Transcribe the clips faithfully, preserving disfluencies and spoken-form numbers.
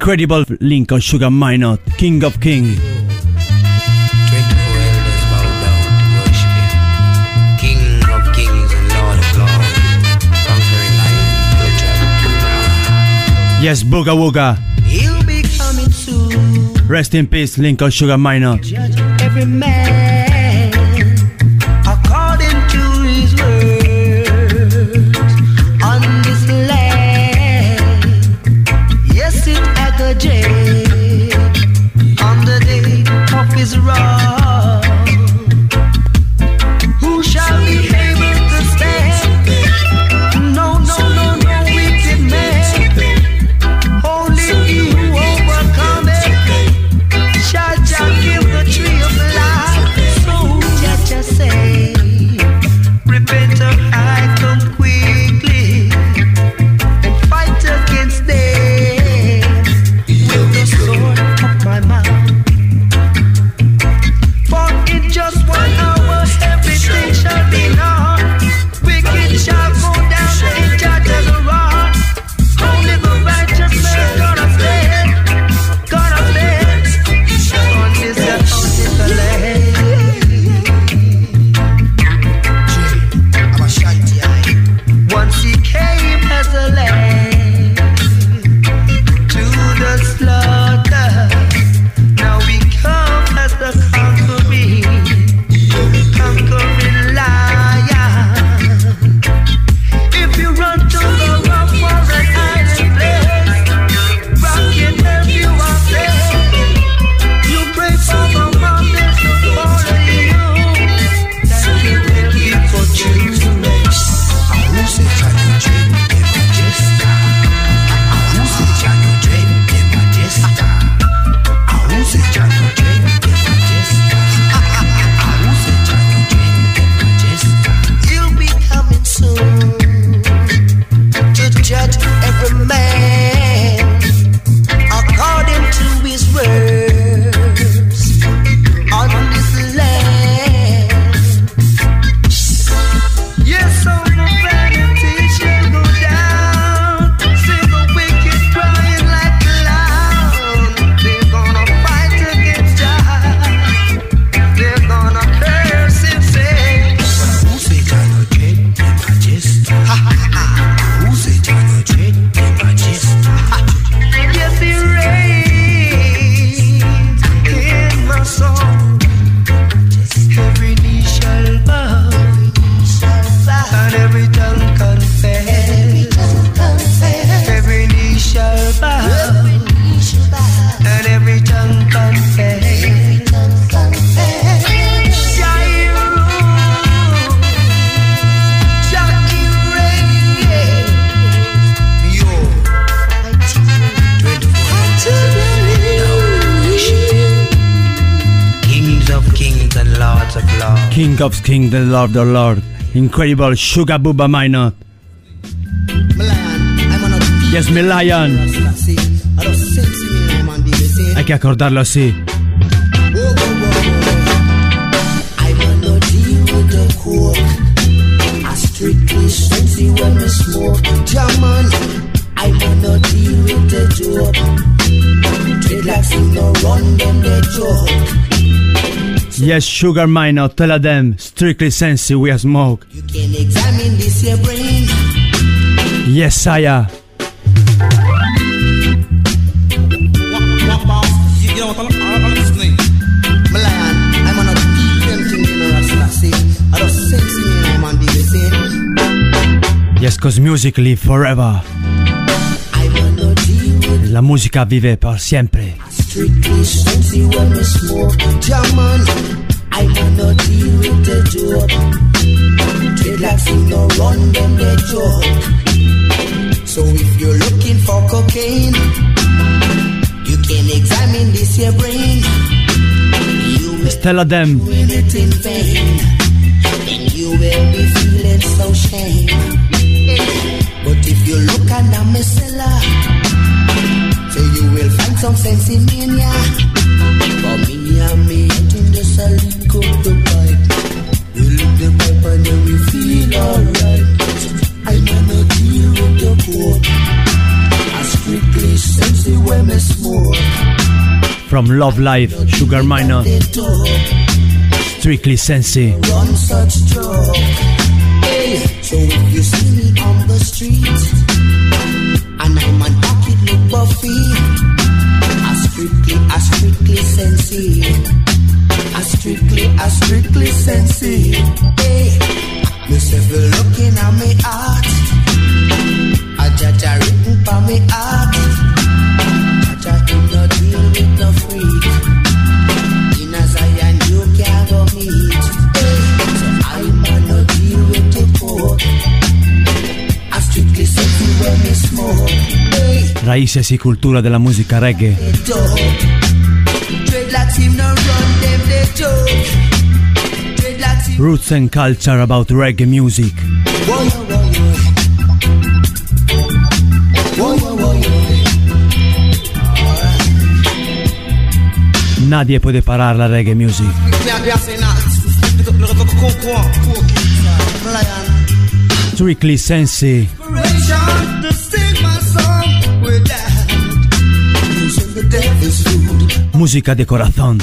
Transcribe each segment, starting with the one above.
incredible Lincoln Sugar Minott, King of Kings. twenty-four elders bow down to worship him. King of kings and Lord of lords, conquering lion, your tribe. Yes, Booga Wooga. He'll be coming soon. Rest in peace, Lincoln Sugar Minott. Judge every man according to his words on this land. Yes, it had a jail on the day of his wrath. Who shall be able to stand? No, no, no, no, wicked man. Only he who overcometh shall Jah give the tree of life. So Jah Jah say, repent or I come quickly and fight against them with the sword of my mouth. For in just one hour everything shall be known. Wicked shall go down in Jah Jah's wrath. Only the righteous man gonna stand, gonna stand on this beautiful land. Once he came as a lamb to the slaughter, now we come as the conquering, conquering lion. If you run to the rock for an island place, rock can help you out there. You pray for the mountains to follow you, that can help you for truth. You'll be coming soon to judge every man according to his words on this land. Yes, all the vanity shall go down. See the wicked crying like a loud. They're gonna fight against Jah. They're gonna curse and say, who say Jah no dread the majesty? Ha ha ha. Who say Jah no dread the majesty? Yes, he reigns in my soul. Every knee shall bow and every tongue confess. Every knee shall bow and every tongue confess. Jah rule, Jah reigns. Yo, kings of kings and lords of lords. King of Kings, the Lord of Lord. Incredible Sugar Booba Minott. Yes, mi lion. Hay que acordarlo así. I wanna deal with the coke. I strictly sexy when me smoke. German, I wanna deal with the joke. Dreadlocks in no run them the joke. Yes, Sugar Minott, tell them, strictly sensi we a smoke. You can examine this your brain. Yes, Saya. Milan, I'm on a deep thing in a Rasta. I don't sexy I'm on the same. Yes, cause music live forever. I wanna deal with La musica vive per siempre. strictly sexy when we smoke. German, I wanna deal with the joke. Dreadlocks in no run them the joke. So if you're looking for cocaine, you can examine this your brain. You will Stella them. do it in vain, and you will be feeling so shame. But if you look under my cellar, so you will find some sense in me, yeah. For me and me, in the salute of the pipe. We lick the pipe and then we feel alright. I wanna deal with the poor. I strictly sensey when me smoke. From Love Life, Sugar Minott, Strictly Sensi. Run such drug. Hey, so if you see me on the street and I'm an pocket look buffy, I strictly, I strictly sensey. I strictly, I strictly sensey. Hey, myself looking at me heart. I jaja written for me heart. Jaja do not deal with the freak. In a Zion you can't go meet. Hey, so I man not deal with the coke. I strictly sensey when me smoke. Hey, Raíces y cultura de la música reggae. Roots and culture about reggae music. Nadie puede parar la reggae music. Strictly Sensi. Música de corazón.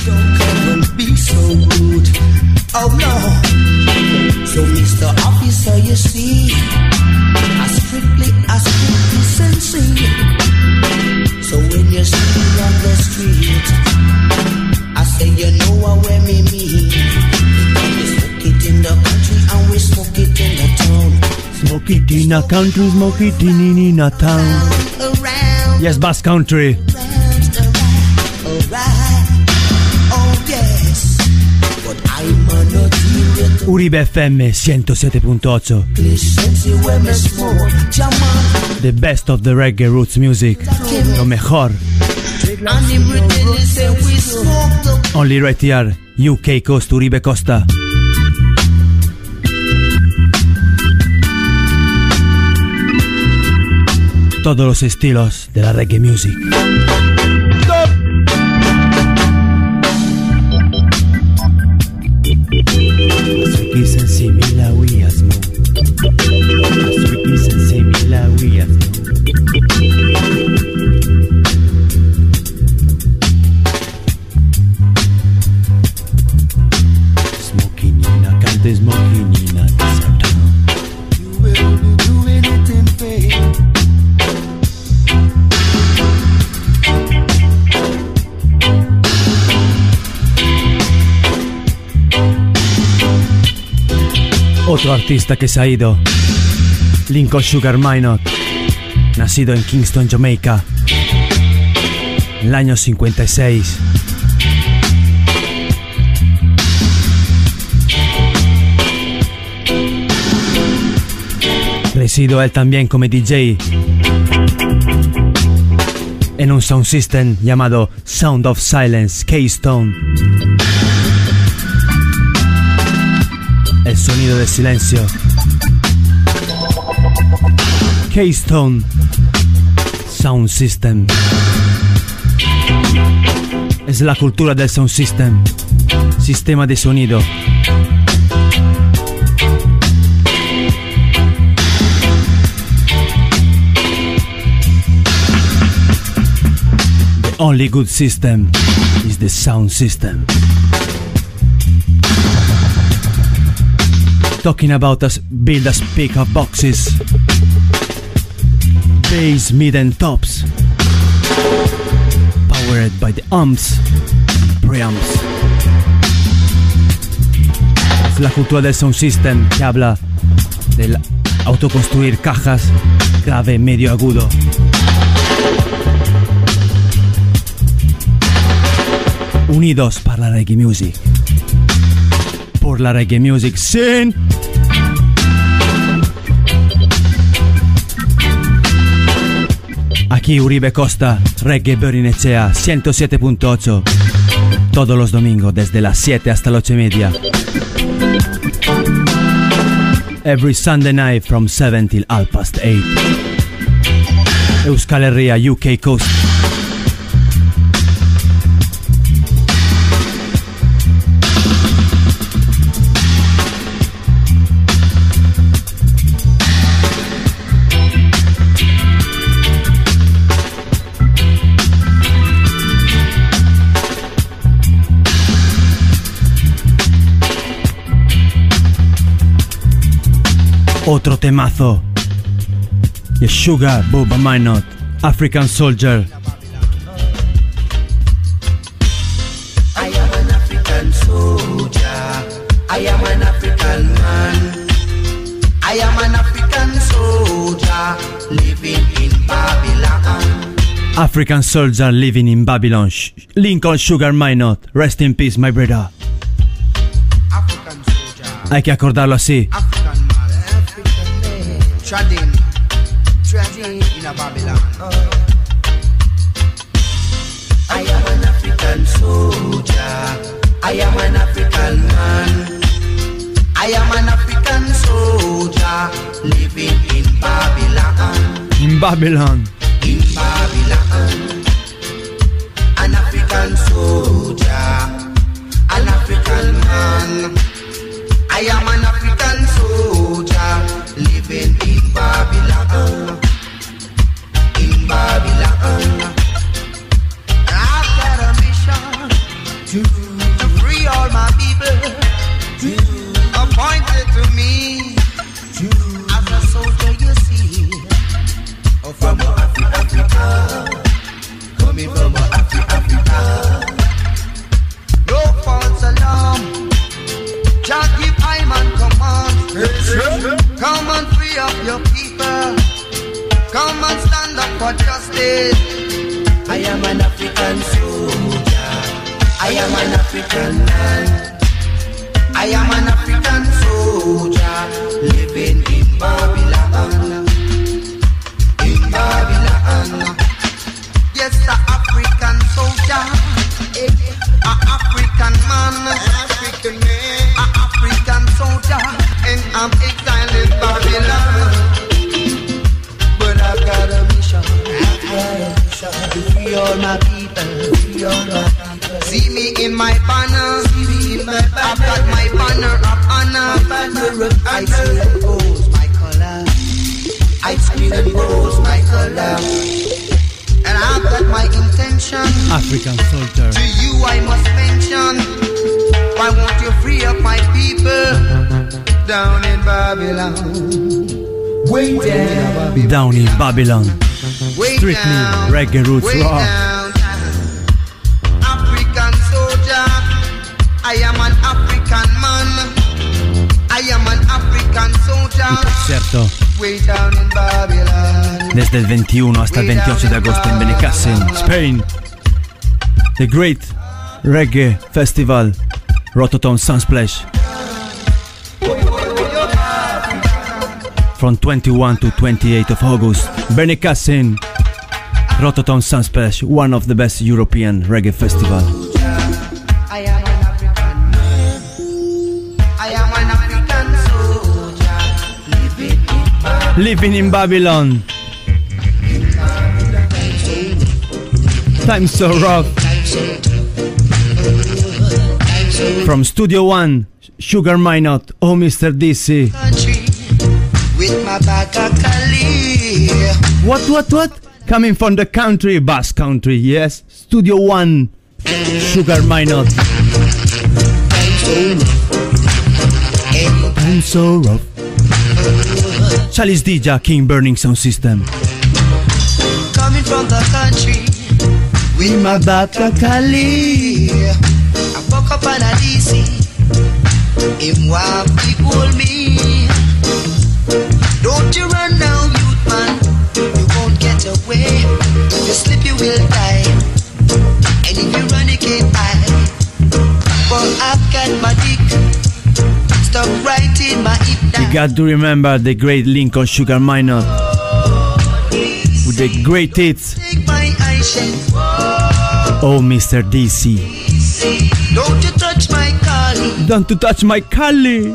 Oh no. So Mister Officer, you see, I strictly, I strictly sensei. So when you see me on the street, I say you know where me mean. We smoke it in the country and we smoke it in the town. Smoke it in a country, smoke it in, in a town. Around, around, Yes, Basque Country. around, around, alright. Oh yes. But I'm a not deal with the Uribe F M ciento siete punto ocho. sensei when me smoke. Jaman. The best of the reggae roots music. Lo mejor. And him pretend to say we smoke the Only right here, U K Coast, Uribe Costa. Todos los estilos de la reggae music. Strictly Sensi, Mila, we are smoke. Strictly Sensi, Mila, we are smoke. Smoking in a country, smoking in a desert town. you will be doing it in vain. Otro artista que se ha ido, Lincoln Sugar Minott, nacido en Kingston, Jamaica, en el año cincuenta y seis. Residió él también como D J en un sound system llamado Sound of Silence, Keystone. El sonido del silencio. Keystone Sound System. Es la cultura del sound system. Sistema de sonido. The only good system is the sound system. Talking about us build us speaker boxes, bass, mid and tops, powered by the amps, preamps. Es la cultura del sound system que habla del autoconstruir cajas grave, medio, agudo. Unidos para la reggae music. Por la reggae music scene. Aquí Uribe Costa, Reggae Berrinechea ciento siete punto ocho. Todos los domingos desde las siete hasta las ocho y media. Every Sunday night from seven till half past eight. Euskal Herria, U K Coast. Otro temazo. Sugar Bubba Minot, African Soldier. I am an African soldier. I am an African man. I am an African soldier living in Babylon. African soldier living in Babylon. Lincoln Sugar Minot. Rest in peace, my brother. African soldier. Hay que acordarlo así. African man. African man. Trading. Trading in a Babylon. I am an African soldier. I am an African man. I am an African soldier living in Babylon. In Babylon. In Babylon. An African soldier. An African man. I am an African soldier living in Babylon. In Babylon. I've got a mission to, to free all my people, to, appointed to me to, as a soldier, you see, oh, from Africa, Africa, coming from Africa, Africa. No false alarm, just give I'm on command. Come and free up your people. Come and stand up for justice. I am an African soldier. I am an African man. I am an African soldier living in Babylon. In Babylon. Yes, the African soldier. An African man. African man. An African soldier. And I'm exiled in Babylon. But I've got a mission. I've got a mission to free all my people. Free all my people. See me in my banner. See me in my banner. I've got my banner of honor. Banner of I screen and goes my color. I screen and goes my color. And I've got my intention. African soldier. To you I must mention. Why won't you free up my people down in Babylon? Way down, down in Babylon. Way Strictly down, reggae roots way raw. down. African soldier, I am an African man. I am an African soldier. Cierto. Way down in Babylon. Desde el veintiuno hasta el veintiocho de agosto en Benicassim, Spain. The Great Reggae Festival, Rototom Sunsplash. From twenty-first to twenty-eighth of August, Benicassim, Rototom Sunsplash, one of the best European reggae festival. I am an African man. I am an African soldier living in Babylon. Living in Babylon. Time's so rough. From Studio One, Sugar Minot, oh Mister D C. With my Bakakali. What, what, what? Coming from the country, Basque country, yes. Studio One, Sugar Minot. I'm so rough. Chalice D J, King Burning Sound System. Coming from the country with my Bakakali. I woke up on a D C. Him want people me. Don't you run now, youth man. You won't get away. If you slip, you will die. And if you run, you can't hide. For I've got my dick stuck right in my hip now. You got to remember the great Lincoln Sugar Minot with the great hits. Take my eyeshade. Oh, Mister D C. Don't you touch my collie. Don't you touch my collie.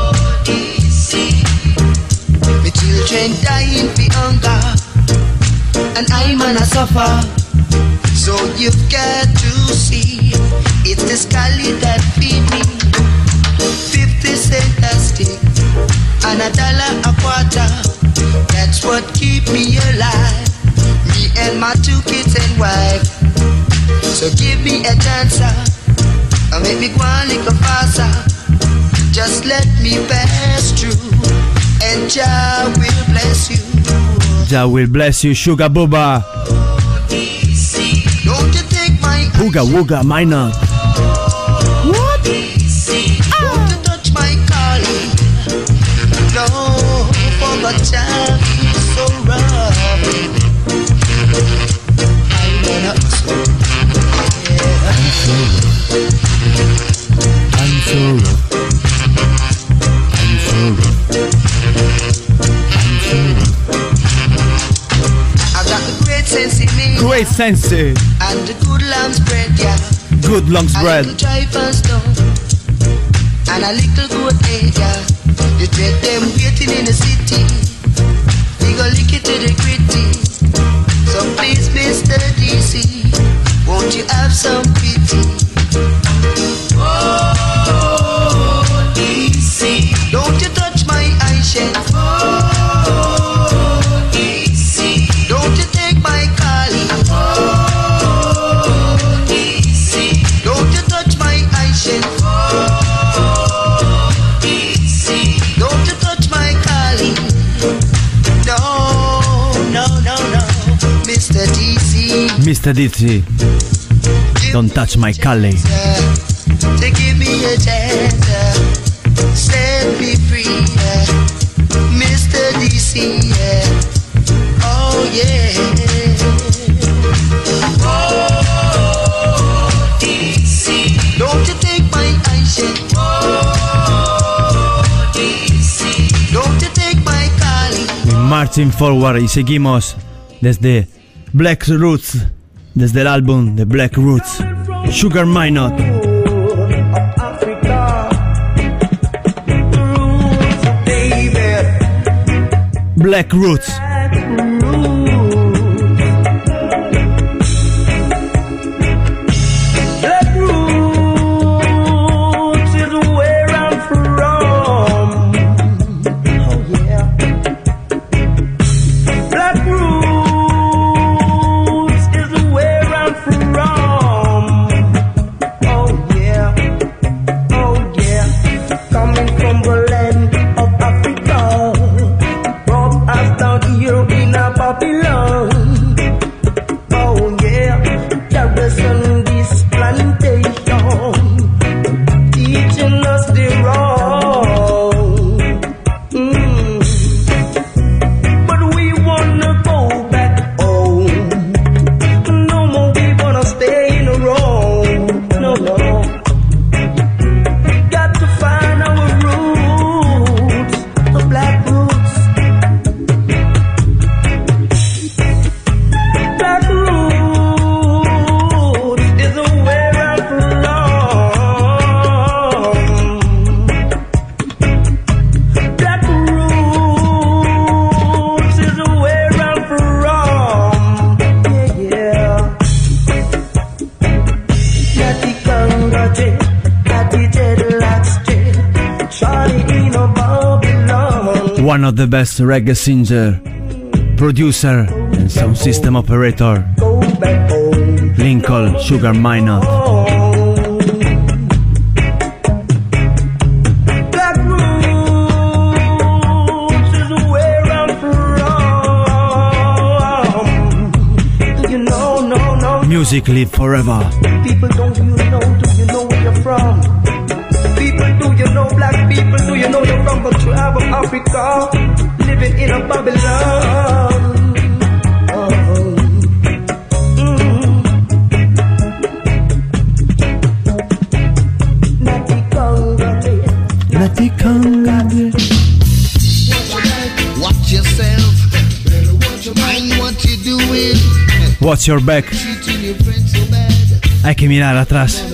My children dying for hunger, and I'm gonna suffer. So you've got to see, it's the Scully that feed me. Fifty cent a stick and a dollar a quarter. That's what keep me alive. Me and my two kids and wife. So give me a chance, and make me go on like a faster. Just let me pass through. and Jah will bless you. Jah will bless you, Sugar Booba. Don't you take my Booga Wooga Minor. What? Don't you touch my calling. No, for my Jah is so rough. I wanna so yeah. I'm so rough. I'm so rough. I'm so rough. I got the great sense in me. Great sense. And the good lamb's bread, yeah. Good lungs bread. A little driver's stone. And a little good egg, yeah. You dread them waiting in the city. We go lick it to the gritty. So please, Mister D C, won't you have some pity? Oh, D C, don't you touch my eyeshadow. Oh, D C, don't you take my calling. Oh, D C, don't you touch my eyeshadow. Oh, D C, don't you touch my calling. No, no, no, no, Mister D C. Mister D C, don't touch my calling. To give me a chance, uh, set me free, uh, Mister D C, yeah. Oh yeah. Oh, D C, don't you take my eyeshade. Oh, D C, don't you take my calling. Marching forward y seguimos desde Black Roots, desde el álbum de Black Roots, Sugar Minot. Black Roots. Black Roots is where I'm from. Oh yeah. Black Roots is where I'm from. Oh yeah. Oh yeah. Coming from the land of Africa. Down here in a Babylon. Oh yeah, Garrison this plantation, teaching us the wrong. Mm. But we wanna go back home. No more we wanna stay in the wrong. No, no. Got to find our roots, the black roots. One of the best reggae singer, producer and sound system operator, Lincoln Sugar Minot. Music live forever. People, don't you know, do you know where you're from? People, do you know, black people, do you know you're from the tribe of Africa, living in a Babylon? Oh. Mm. Natty Conga, Natty Conga. Watch yourself, mind what you're doing. Watch your back. Hay que mirar atrás.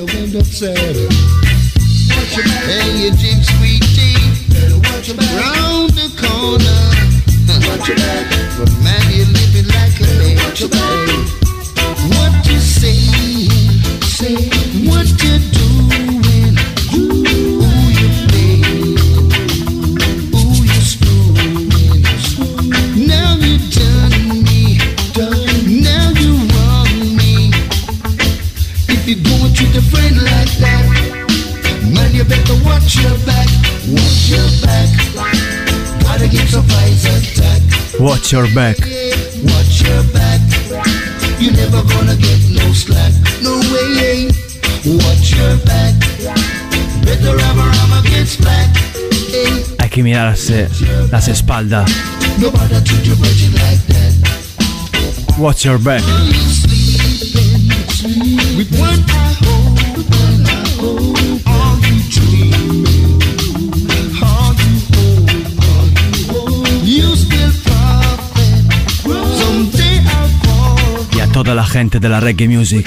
Hey, you drink sweet tea round the corner. But man, you're living like a nature. What you say, say what you're doing, who you playing, who you screwing. Now you done me, done. Now you wrong me. If you're going to the friend like that, man, you better watch your back, watch your back. God Guard against surprise attack. Watch your back. Watch your back. You're never gonna get no slack. No way. Watch your back. Better have a ram against black. Hay que mirarse las espaldas. Nobody treat your virgin like that. Watch your back. Are you sleeping with one eye open? Are you dreaming? Are you hoping? You still prophet. Someday I'll call. Y a toda la gente de la reggae music.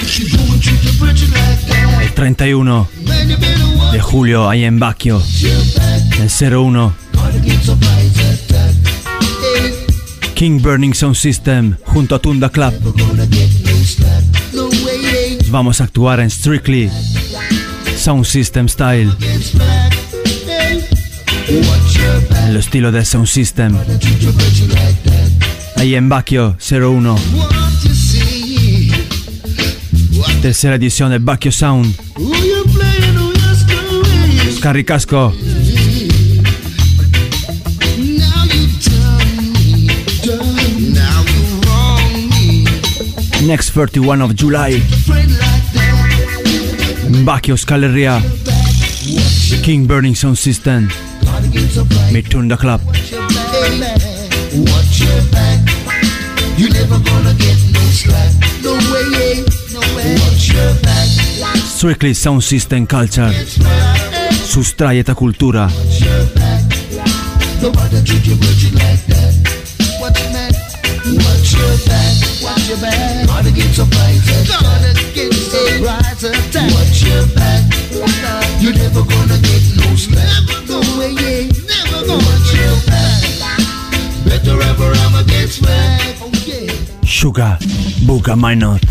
El treinta y uno de julio ahí en Bacchio. El cero uno. King Burning Sound System junto a Tunda Club. Vamos a actuar en Strictly Sound System Style, en el estilo de Sound System. Ahí en Bacchio cero uno. Tercera edición de Bacchio Sound. Carricasco. Next thirty-one of July. Bacchio Scaleria. King Burning Sound System. Midtown the Club. Watch your back. You never gonna get no slack. No way. Watch your back. Strictly Sound System Culture. Sustraieta cultura. Watch your back. Nobody treat your virgin like that. Watch your back. Watch your back. Watch your back. Guard against surprise attack. Guard against surprise attack. Watch your back. You're never gonna get no slack. No way. Never gonna watch your back. Better ever I'm against back. Oh yeah. Sugar, Booga Minot.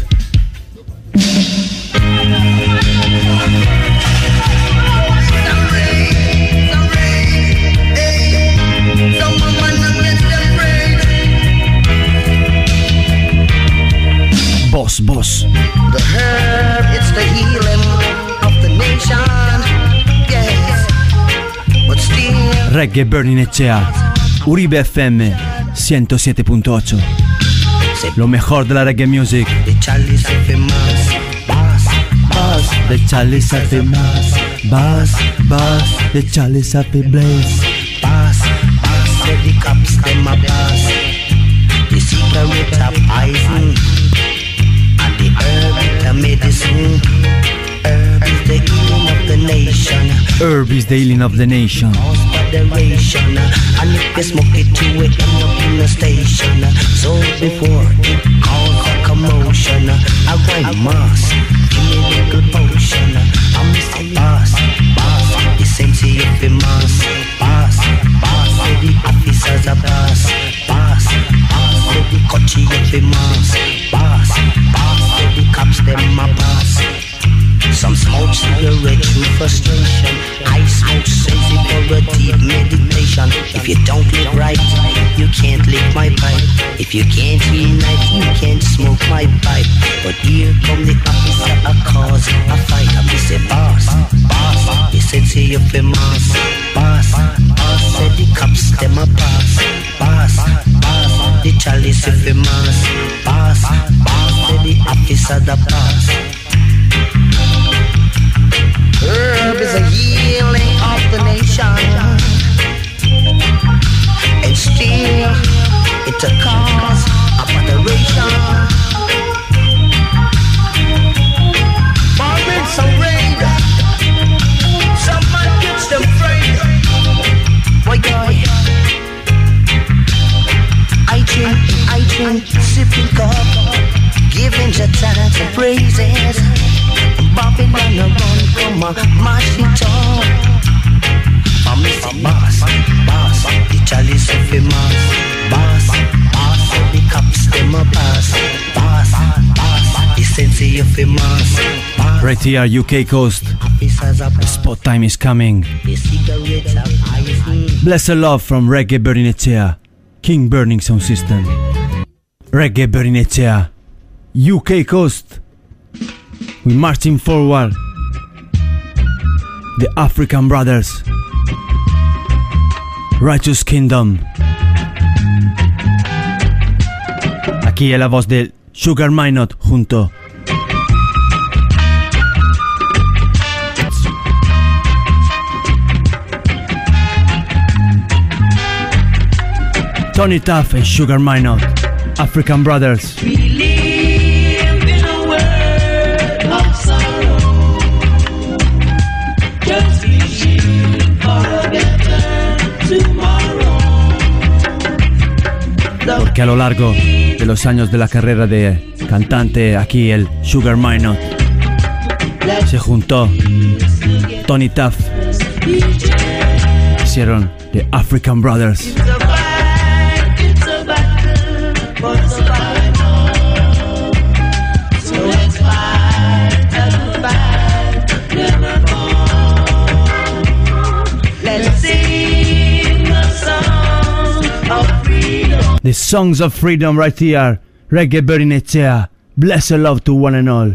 Boss, boss. The herb, it's the healing of the nation. Yes, but still. Reggae Burning Echea. Uribe F M ciento siete punto ocho. Lo mejor de la reggae music. The chalice of más. Bass, bass. The chalice of the mass. Bass, bass. The chalice of the blaze. Bass, bass. Say the cops, them a bass. The cigarette of poison. And the herb, the medicine. Herb is the healing of the nation. Herb is the healing of the nation. Federation, and if you smoke it, you will end up in a station. So before it cause a commotion, I grind mass, give me a little potion. I'm Mister Boss, boss, the sensei of the mass. Boss, boss, the officers are boss. Boss, boss, the coachy of the mass. Boss, boss, the cops them a boss. Some smoke cigarette through frustration. I smoke sensi for a deep meditation. If you don't live right, you can't lick my pipe. If you can't unite, you can't smoke my pipe. But here come the officer, a cause a fight. I say boss, boss, the sensi of the mass. Boss, boss, said the cops them a pass. Boss, boss, the chalice of the mass. Boss, boss, said the officer the pass. Herb is a healing of the nation, and still it's a cause of adoration. Marvin, some rain, some man gets them afraid. Boy, boy, I drink, I drink, sipping cup, giving the thanks and praises. Babylon a run, come on, mash it up. I'm Mister Boss, boss, the chalice of the mass. Boss, boss, the cops them a pass. Boss, boss, the sensei of the mass. Right here, U K coast. The spot time is coming. Blessed love from Reggae Burning Echea, King Burning Sound System. Reggae Burning Echea, U K coast. We marching forward. The African Brothers. Righteous Kingdom. Aquí es la voz de Sugar Minott junto Tony Tuff y Sugar Minott, African Brothers. We live in a world of sorrow, just wishing for a better tomorrow. Porque a lo largo de los años de la carrera de cantante, aquí el Sugar Minott se juntó Tony Tuff, hicieron The African Brothers. The songs of freedom right here. Reggae Berinechea. Bless and love to one and all.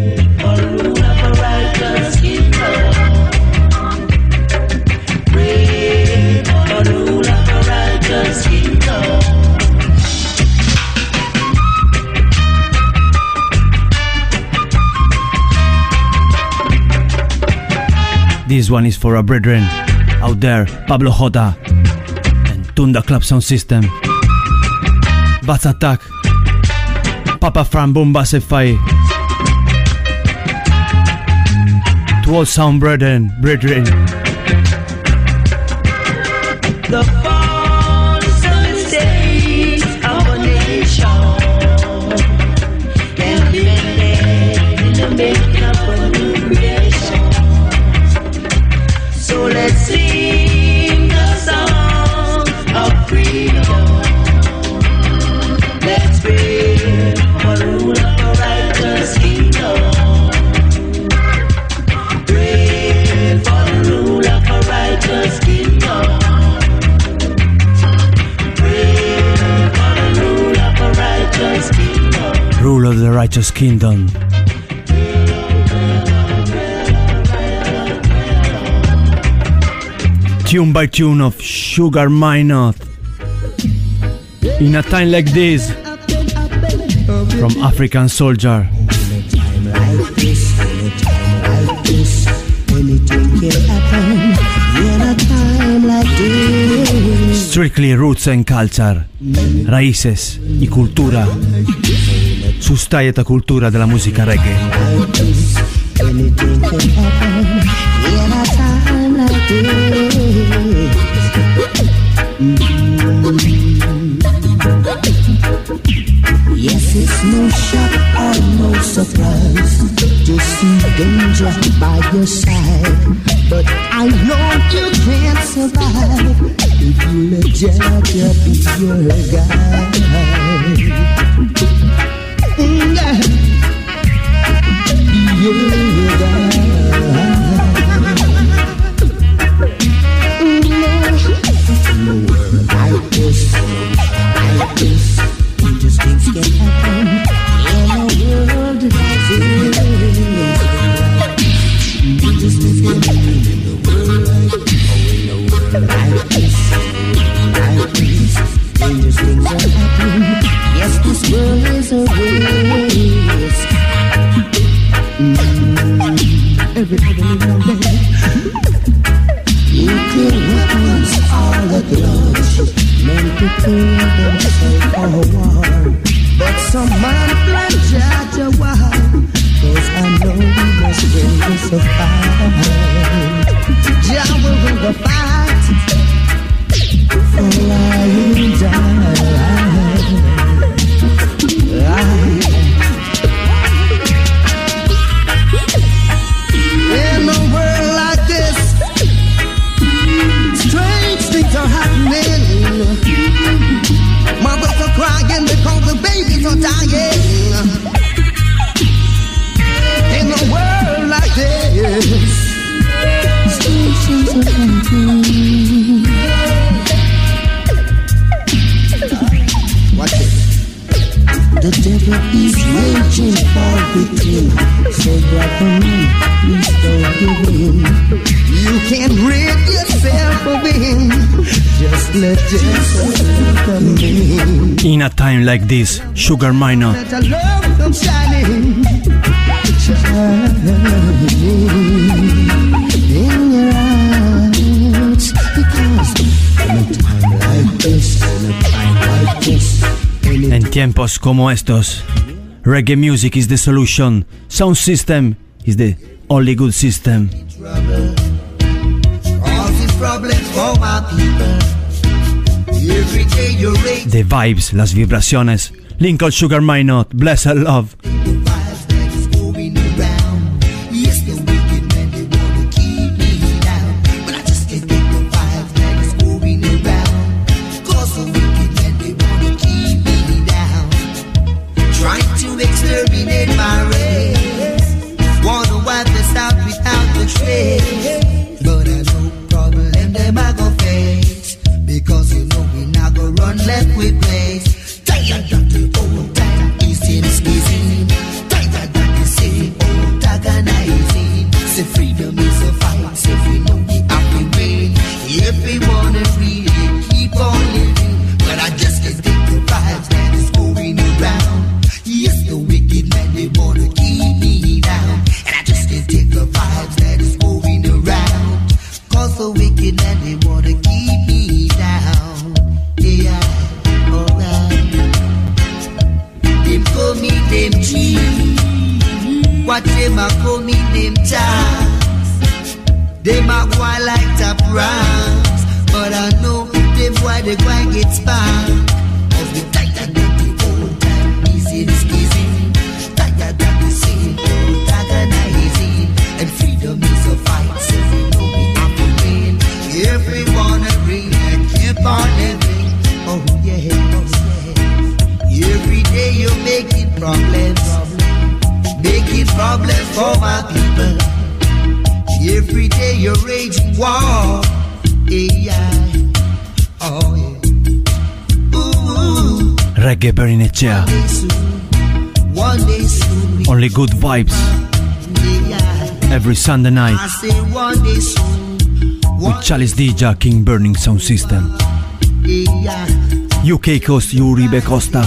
This one is for our brethren out there, Pablo Jota and Tunda Club Sound System. Bats Attack, Papa Fran Boomba Sefai. To all sound brethren, brethren. The false mistakes of a nation can be mended in the making of a new creation. So let's sing the song of freedom. Let's pray for the rule of a righteous kingdom. Pray for the rule of a righteous kingdom. Pray for the rule of a righteous kingdom. Rule of the righteous kingdom. Tune by tune of Sugar Minott. In a time like this, from African Soldier. Strictly roots and culture, raíces y cultura, sustaje cultura della musica reggae. Yes, it's no shock or no surprise to see danger by your side. But I know you can't survive if you let Jaja be your guide. Mm, yeah. Be your guide. Mm, yeah. In a world like this, like this, just things can happen in a world like this. Just things can happen in a world like in a world like this, like this. Dangerous things are happening. Yes, this world is a waste. Mm-hmm. Everybody living there. Nuclear weapons are the drugs. Men prepare themselves for war, but some man plan Jaja why? Cause I know we must win this fight. Jah will win the fight for I will die. In a world like this, strange things are happening. Mothers are crying because the babies are dying. In a world like this, strange things are happening. Watch it. The devil is raging for victory. So brother man, please don't give in. You can't rid yourself of him. Just let yourself coming. In a time like this, Sugar Minott. Let our love come shining, shining in your eyes. Because in a time like this, in a time like this, En tiempos como estos, reggae music is the solution. Sound system is the only good system. The vibes, las vibraciones. Lincoln Sugar Minott, Blessed Love. But I no problem them I go face, because you know we not go run left with place. Tired of the old time easing squeezing, tired of the same old organizing. Say freedom is a fight, say we know we have to win. If we wanna really keep on living, but I just can't take the vibes that is going around. Yes, the wicked man, they wanna keep me down, and I just can't take the vibes that is going around. Cause the wicked man, they wanna keep me down. Yeah, alright. Them call me them G, what them a call me them Charles. Them a go like top rams, but I know them why they go and get sparked. Cause we tired of the old time easy squeezing, tired of the same old organizing. And freedom is a fight, so we know we have to win. If we wanna bring and keep on living, oh yeah, oh yeah. Every day you're making problems, making problems for my people. Every day you're raging war, yeah, oh yeah. Ooh, Reggae Berinecea. one day soon, one day soon we Only good vibes. yeah. Every Sunday night I say one day soon, with Chalice D J, King Burning Sound System. yeah. U K Coast, Uribe Costa.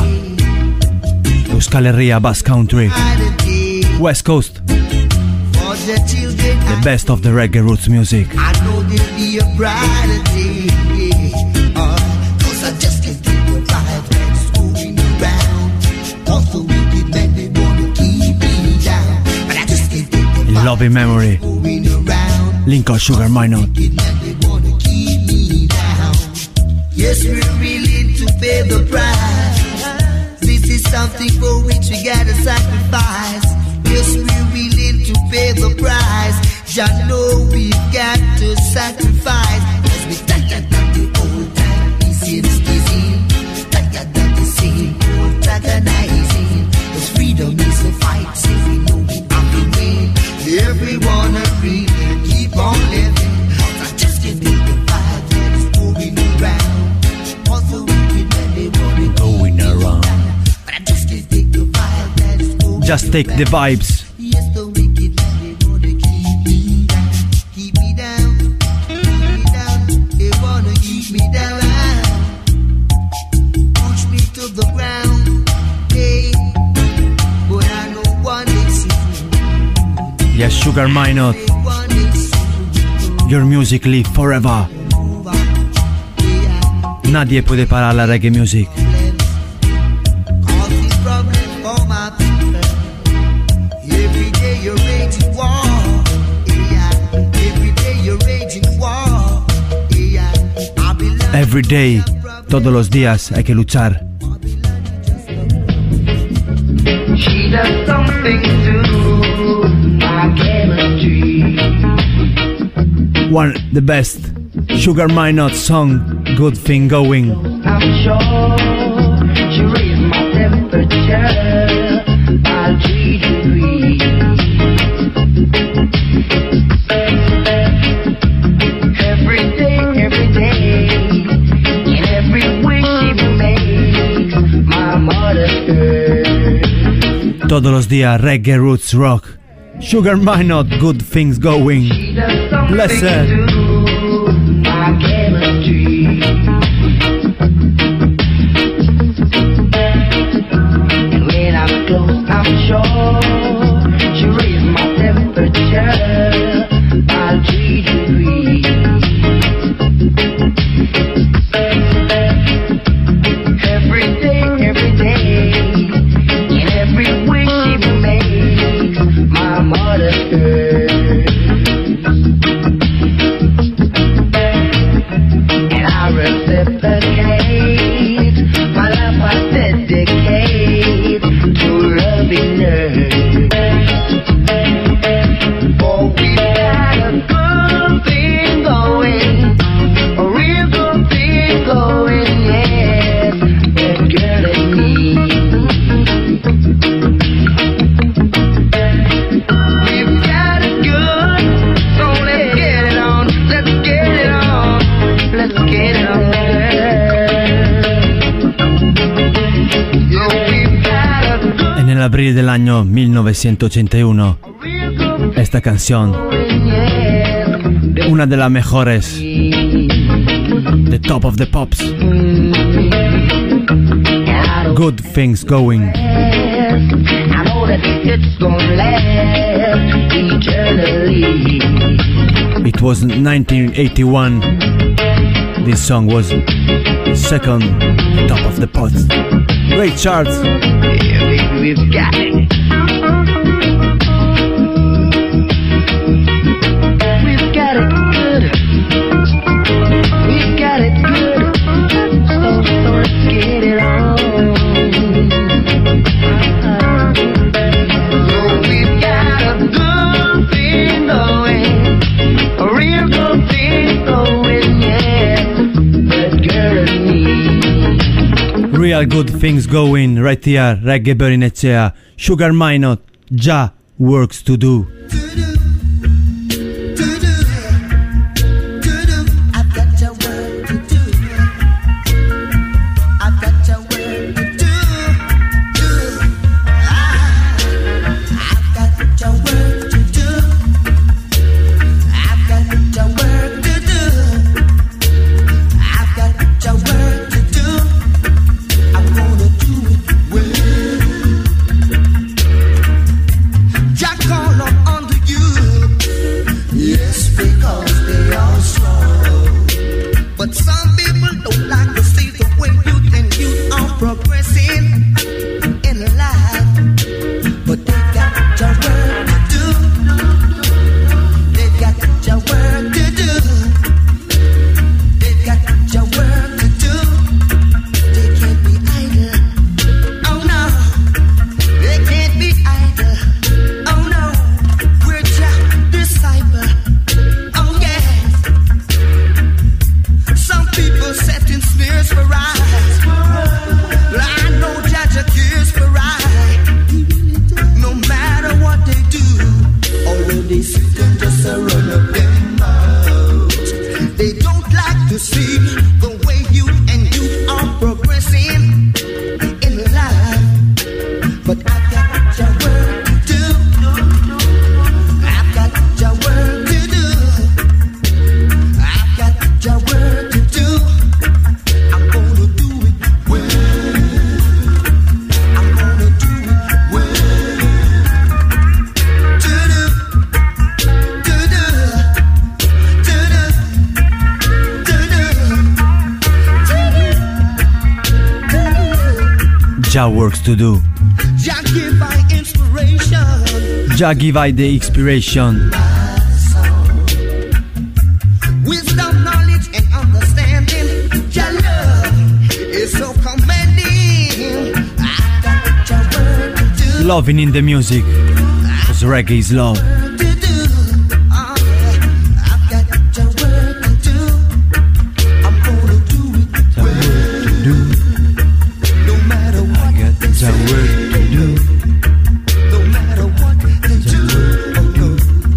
Euskal Herria, Basque Country. West Coast, The children, the best of the reggae roots music. I know there'll be a brighter day. Uh, Cause I just can't take the vibe that's going around. All the wicked men, they wanna keep me down, but I just can't take the In vibe loving memory, going around. Lincoln Sugar Minott. Wicked men, they wanna keep me down. Yes, we're willing to pay the price. This is something for which we gotta sacrifice. Yes, we're willing to pay the price. Jah know we've got to sacrifice. Cause we tired of the old time easy squeezing, tired of the same old organizing. Cause freedom is a fight, so we know we have to win. Everyone agree and keep on living. Cause I just can't take the vibe that is going around. All the wicked men, they wanna Going around. but I just can't take the vibe that is going Just take the vibes. Yes, the wicked man, they wanna keep me down, keep me down, keep me down. They wanna keep me down, push me to the ground. Hey, but I know one day soon, Yes, Sugar Minott, one day soon, your music live forever. over. Yeah, Nadie puede parar la reggae music. causing problems for my people. Every day you're raging war. Yeah, every day you're raging war. Yeah, I belong. Every day, todos los días hay que luchar. She does something to my chemistry. One, the best. Sugar Minott song, Good Thing Going. I'm sure she raised my temperature by three degrees. Every day, every day, in every wish she makes, my mother's girl. Todos los días, reggae roots rock. Sugar Minott, Good Things Going. She does something Listen. to my chemistry. shore. She raised my temperature by three degrees. Every day, every day, in every wish she makes, my mother hurts. And I reciprocate my life, I dedicate to loving her. For we got a good thing going, a real good thing going, yes, that girl and me. We've got it good, so let's get it on, let's get it on, let's get it on, girl. Yo, we've got a good, En el abril del año mil novecientos ochenta y uno, real good esta canción, thing, yes, una de las mejores, The Top of the Pops, Good Things Going. I know that it's gonna last eternally. It was nineteen eighty-one. This song was second Top of the Pops. Great charts. Yeah, baby, we've got it. We've got it good. We've got it good. So, so let's get it on. So we've got a good thing going, a real good thing going, yeah. That girl and me. Real good things going right here. Reggae Berinecea, Sugar Minot, Ja Works to Do. I've got your work to do. I've got your work to do. I've got your work to do. I've got your work to do. I've got your work to do. I'm gonna do it well. Jack all up under you. Yes, because they are strong. But some people don't like to see the way youth and youth are progressing in life. But they got your work to do. They got your work to do. They got your work to do. They can't be idle. Oh no, they can't be idle. Oh no, we're just disciple. Oh yeah. Some people setting snares for eyes. But I know Jaja cares for right. No matter what they do, although they sit and just a run up their mouths, they don't like to see the way you and you are progressing in life. But I got your work to do. I've got your work to do. I've got your work to do. I'm gonna do it well. I'm gonna do it well. Do-do, do-do, do-do, do-do, do-do. Ja Works to Do. Jah give I inspiration. Ja give I the inspiration. Wisdom, knowledge, and understanding. Your love is so commanding. I got your word to do. Loving in the music, cause reggae is love. To do. Oh, yeah. I've got your word to do. I'm gonna do it well. No matter what they say. No matter what they do. Oh no.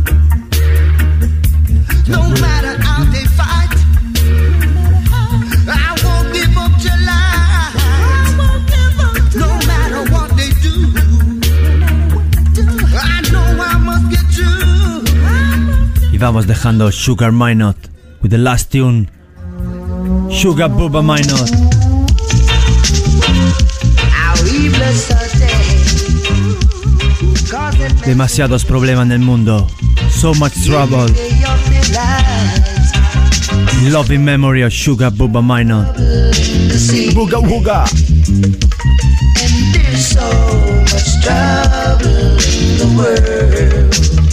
No matter how they fight, I won't give up your life. No matter what they do, I know I must get through. Y vamos dejando Sugar Minot with the last tune, Sugar Bubba Minot. How we bless our day. Demasiados problemas en el mundo. So much trouble. Loving memory of Sugar Bubba Minor. Booga Wooga. And there's so much trouble in the world.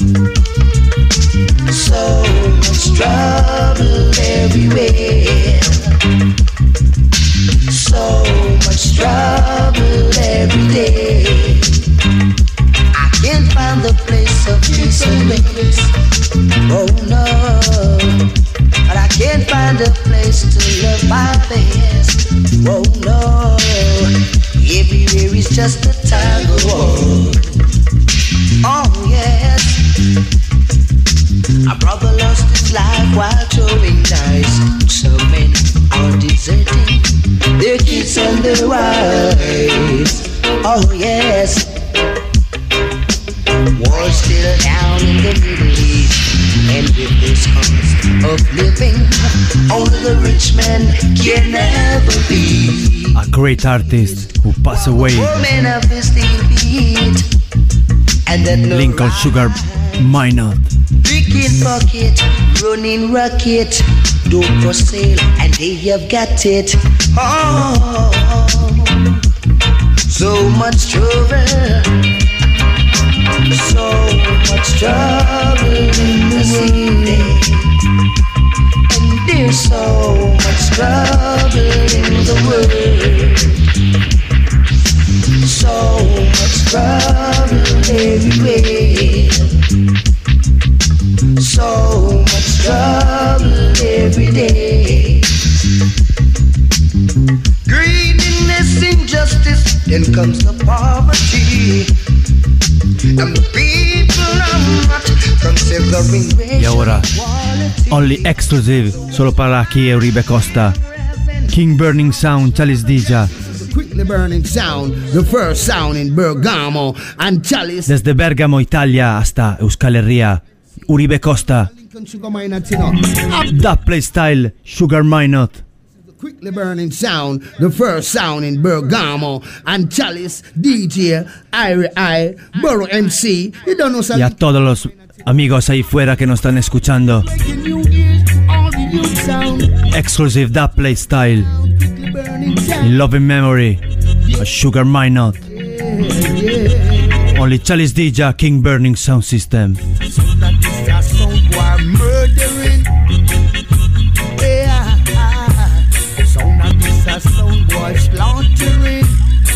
So much trouble everywhere. So much trouble every day. I can't find the place of peace and rest. Oh no, but I can't find a place to love my best. Oh no, everywhere is just a tug of war. Oh yes, a brother lost his life while throwing dice. So many are deserting their kids and their wives. Oh yes, war still down in the Middle East. And with this cost of living, only the rich man can never be. A great artist who passed away. Men of his feet, and then no Lincoln Sugar Minor. Picking bucket, running rocket, dope for sale, and they have got it. Oh, so much trouble, so much trouble in the city, and there's so much trouble in the world. So much trouble everywhere. So much trouble every day. Greediness, injustice, then comes the poverty. And the people are not considering racial Y ahora, equality. only exclusive, solo para aquí Uribe Costa. King Burning Sound, Chalice D J. Quickly burning sound, the first sound in Bergamo and Chalice. Desde Bergamo, Italia, hasta Euskal Herria, Uribe Costa. Sugar Minor, you know. That play style, Sugar Minor. Quickly burning sound, the first sound in Bergamo and Chalice, D J, Irie I, Burrow M C. You don't know Y a todos los amigos ahí fuera que nos están escuchando. Exclusive That Play Style. In loving memory of Sugar Minor. Only Chalice D J, King Burning Sound System. Sound boy slaughtering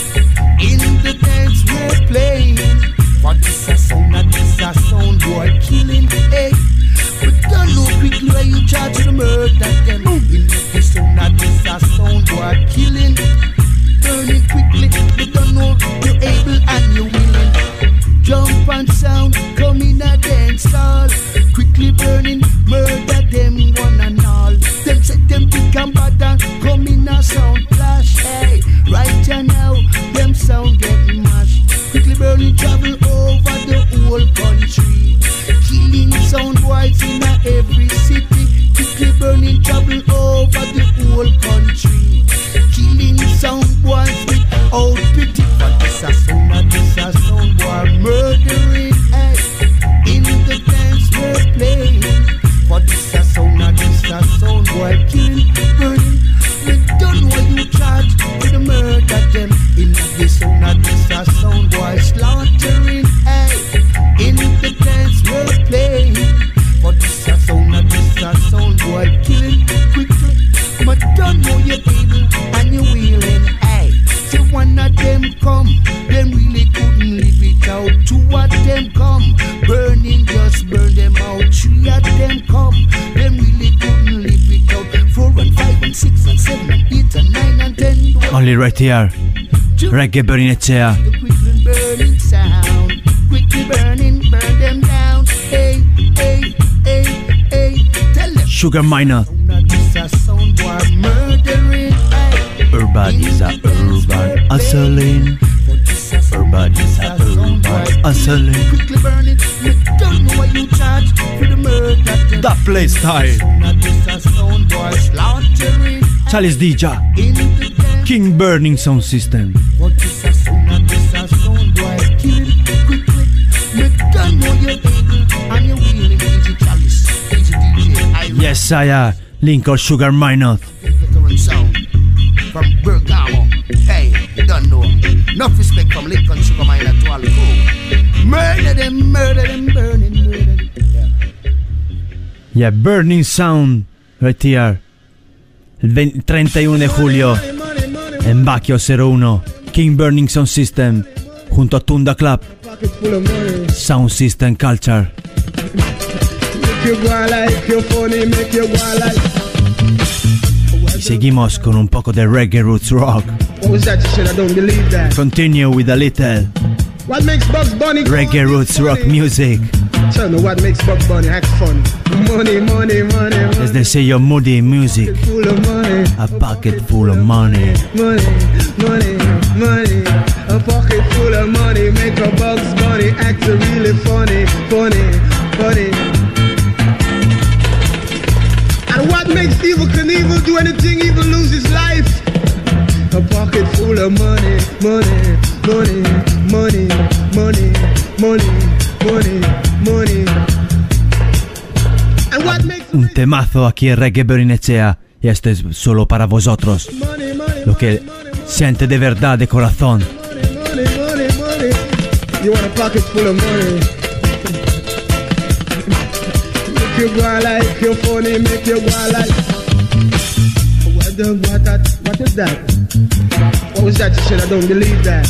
in the dance we're playing. But this a sound, that this a sound boy killing. Hey, but don't know quickly where you charge the murder them. In the sound, that this a sound boy killing. Burning quickly, but don't know you're able and you're willing. Jump and sound, come in a dance hall. Quickly burning, murder them one and all. Them set them big and bad and come in a sound flash. Hey, right here now, them sound get mashed. Quickly burning, travel over the whole country. Killing sound boys in a every city. Quickly burning, travel over the whole country. Killing sound boys without pity. But this a sound, that this a sound boy murdering. Hey, in the dance we're playing. But this a sound, that this a sound boy killing, burning. We don't know you charge with the murder them. In the sound, that this a sound boy slaughtering. Hey, in the dance we're playing. But this a sound, that this a sound boy killing quickly. But don't know you're able and you're willing. Hey, so one of them come, them really couldn't live it out. Two of them come, burning just burn them out. Three of them come, them really couldn't live it out. Four and five and six and seven and eight and nine and ten. Only right here. Reggae Burning Echea. The quickly burning sound, quickly burning, burn them down. Hey, hey, hey, hey, tell them. Sugar Minor. This a sound boy murdering. Hey. Urban is a urban hustling. Urban is a urban hustling. Quickly burn it, we don't know what you charge for the murder. That play style. This a sound boy slaughtering. Chalice D J. In the dance, King Burning Sound System. but this a sound, this a sound boy killing quickly. We don't don't know you're able and you're willing. Easy Chalice, Easy D J. Yes, saya Lincoln Sugar Minor. Veteran sound from Bergamo. Hey, you don't know. Enough respect from Lincoln Sugar Minor to all the crew. Murder them, murder them, burning, murder them. Yeah. Yeah, Burning Sound right here. Il trentuno di julio en Bacchio zero uno, King Burning Sound System junto a Tunda Club. Sound System Culture. Y seguimos con un poco de reggae roots rock. Continue with a little What makes Bugs Bunny reggae roots rock music. Tell me what makes Bugs Bunny act funny. Money, money, money, money. Desde el sello Moody Music. Full of money. A pocket full of money. Money, money, money. A pocket full of money. Make a Bugs Bunny act really funny, funny, funny. And what makes Evil Knievel do anything, even lose his life? A pocket full of money, money, money, money, money, money, money, money. And what makes Un temazo aquí en Reggae Berinechea. Y este es solo para vosotros. money, money, Lo que siente de verdad de corazón. money, money, money. You want a pocket full of money? Make you go like you're funny, make you go like. What the what that? What is that? What was that you said? I don't believe that.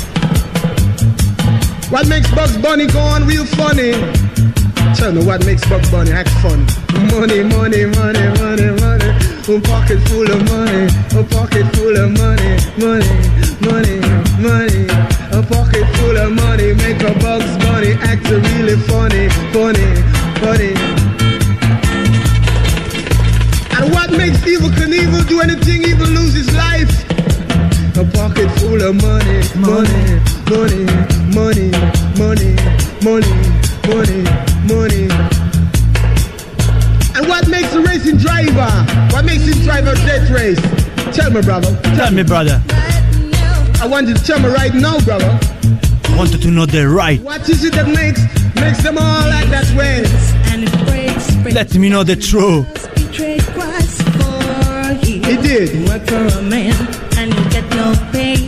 What makes Bugs Bunny go on real funny? Tell me what makes Bugs Bunny act funny. Money, money, money, money, money. A pocket full of money. A pocket full of money, money, money, money. A pocket full of money. Make a Bugs Bunny act really funny, funny, funny. And what makes Evil Knievel do anything, even lose his life? A pocket full of money, money, money, money, money, money, money, money. And what makes a racing driver? What makes him drive a death race? Tell me, brother. Tell me, brother. I want you to tell me right now, brother. Wanted to know the right. What is it that makes makes them all like that way? And it breaks, breaks. Let me know the truth. Betrayed Christ for he He did. work for a man and you get no pay.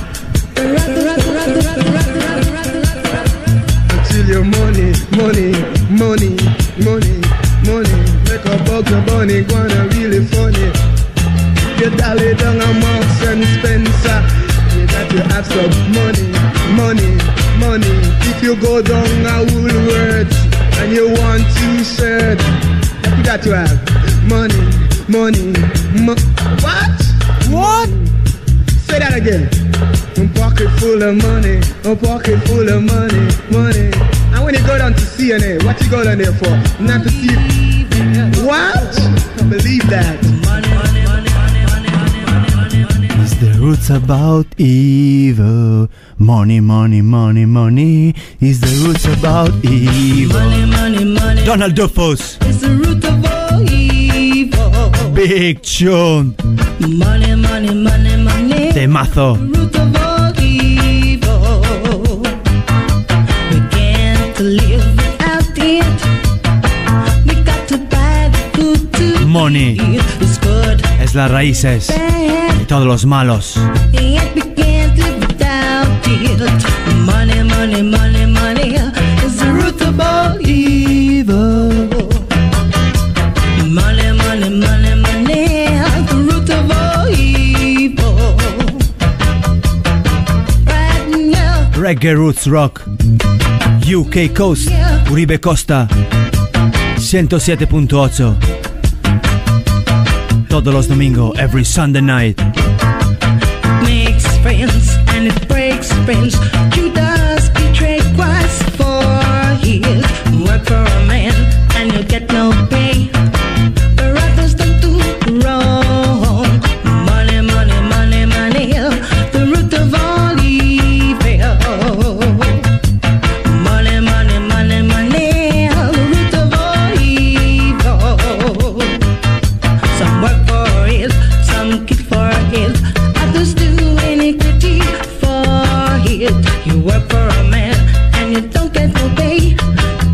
Until your money, money, money, money, money. Make a Bugs Bunny gonna really funny. You dolly down a Marks and Spencer. You got to have some money, money, money. If you go down a Woolworths and you want t-shirt, you got to have money, money, mo- what? What? Say that again. A pocket full of money, a pocket full of money, money. And when you go down to C N A, what you go down there for? Not to see. What? I believe that. Is the roots about evil? Money, money, money, money. Is the roots about evil? Money, money, money. Donald Duffus. It's the root of all evil. Big tune. Money, money, money, money. Temazo. Root of all evil. We can't live without it. We got to buy the food to Money. eat. It's good, Es las raíces bad. de todos los malos. Yet we can't live without it. Money, money, money, money is the root of all evil. Money, money, money, money is the root of all evil. Right now, Reggae Roots Rock. U K Coast. Uribe Costa. ciento siete punto ocho. Todos los domingos, every Sunday night. makes friends and it breaks friends. Judas betrayed Christ for his work for a man and you get no pay. The others don't do wrong. Money, money, money, money, the root of all evil. Money, money, money, money, the root of all evil. Some work for it, some kill for it, others do iniquity for it. You work for a man and you don't get no pay.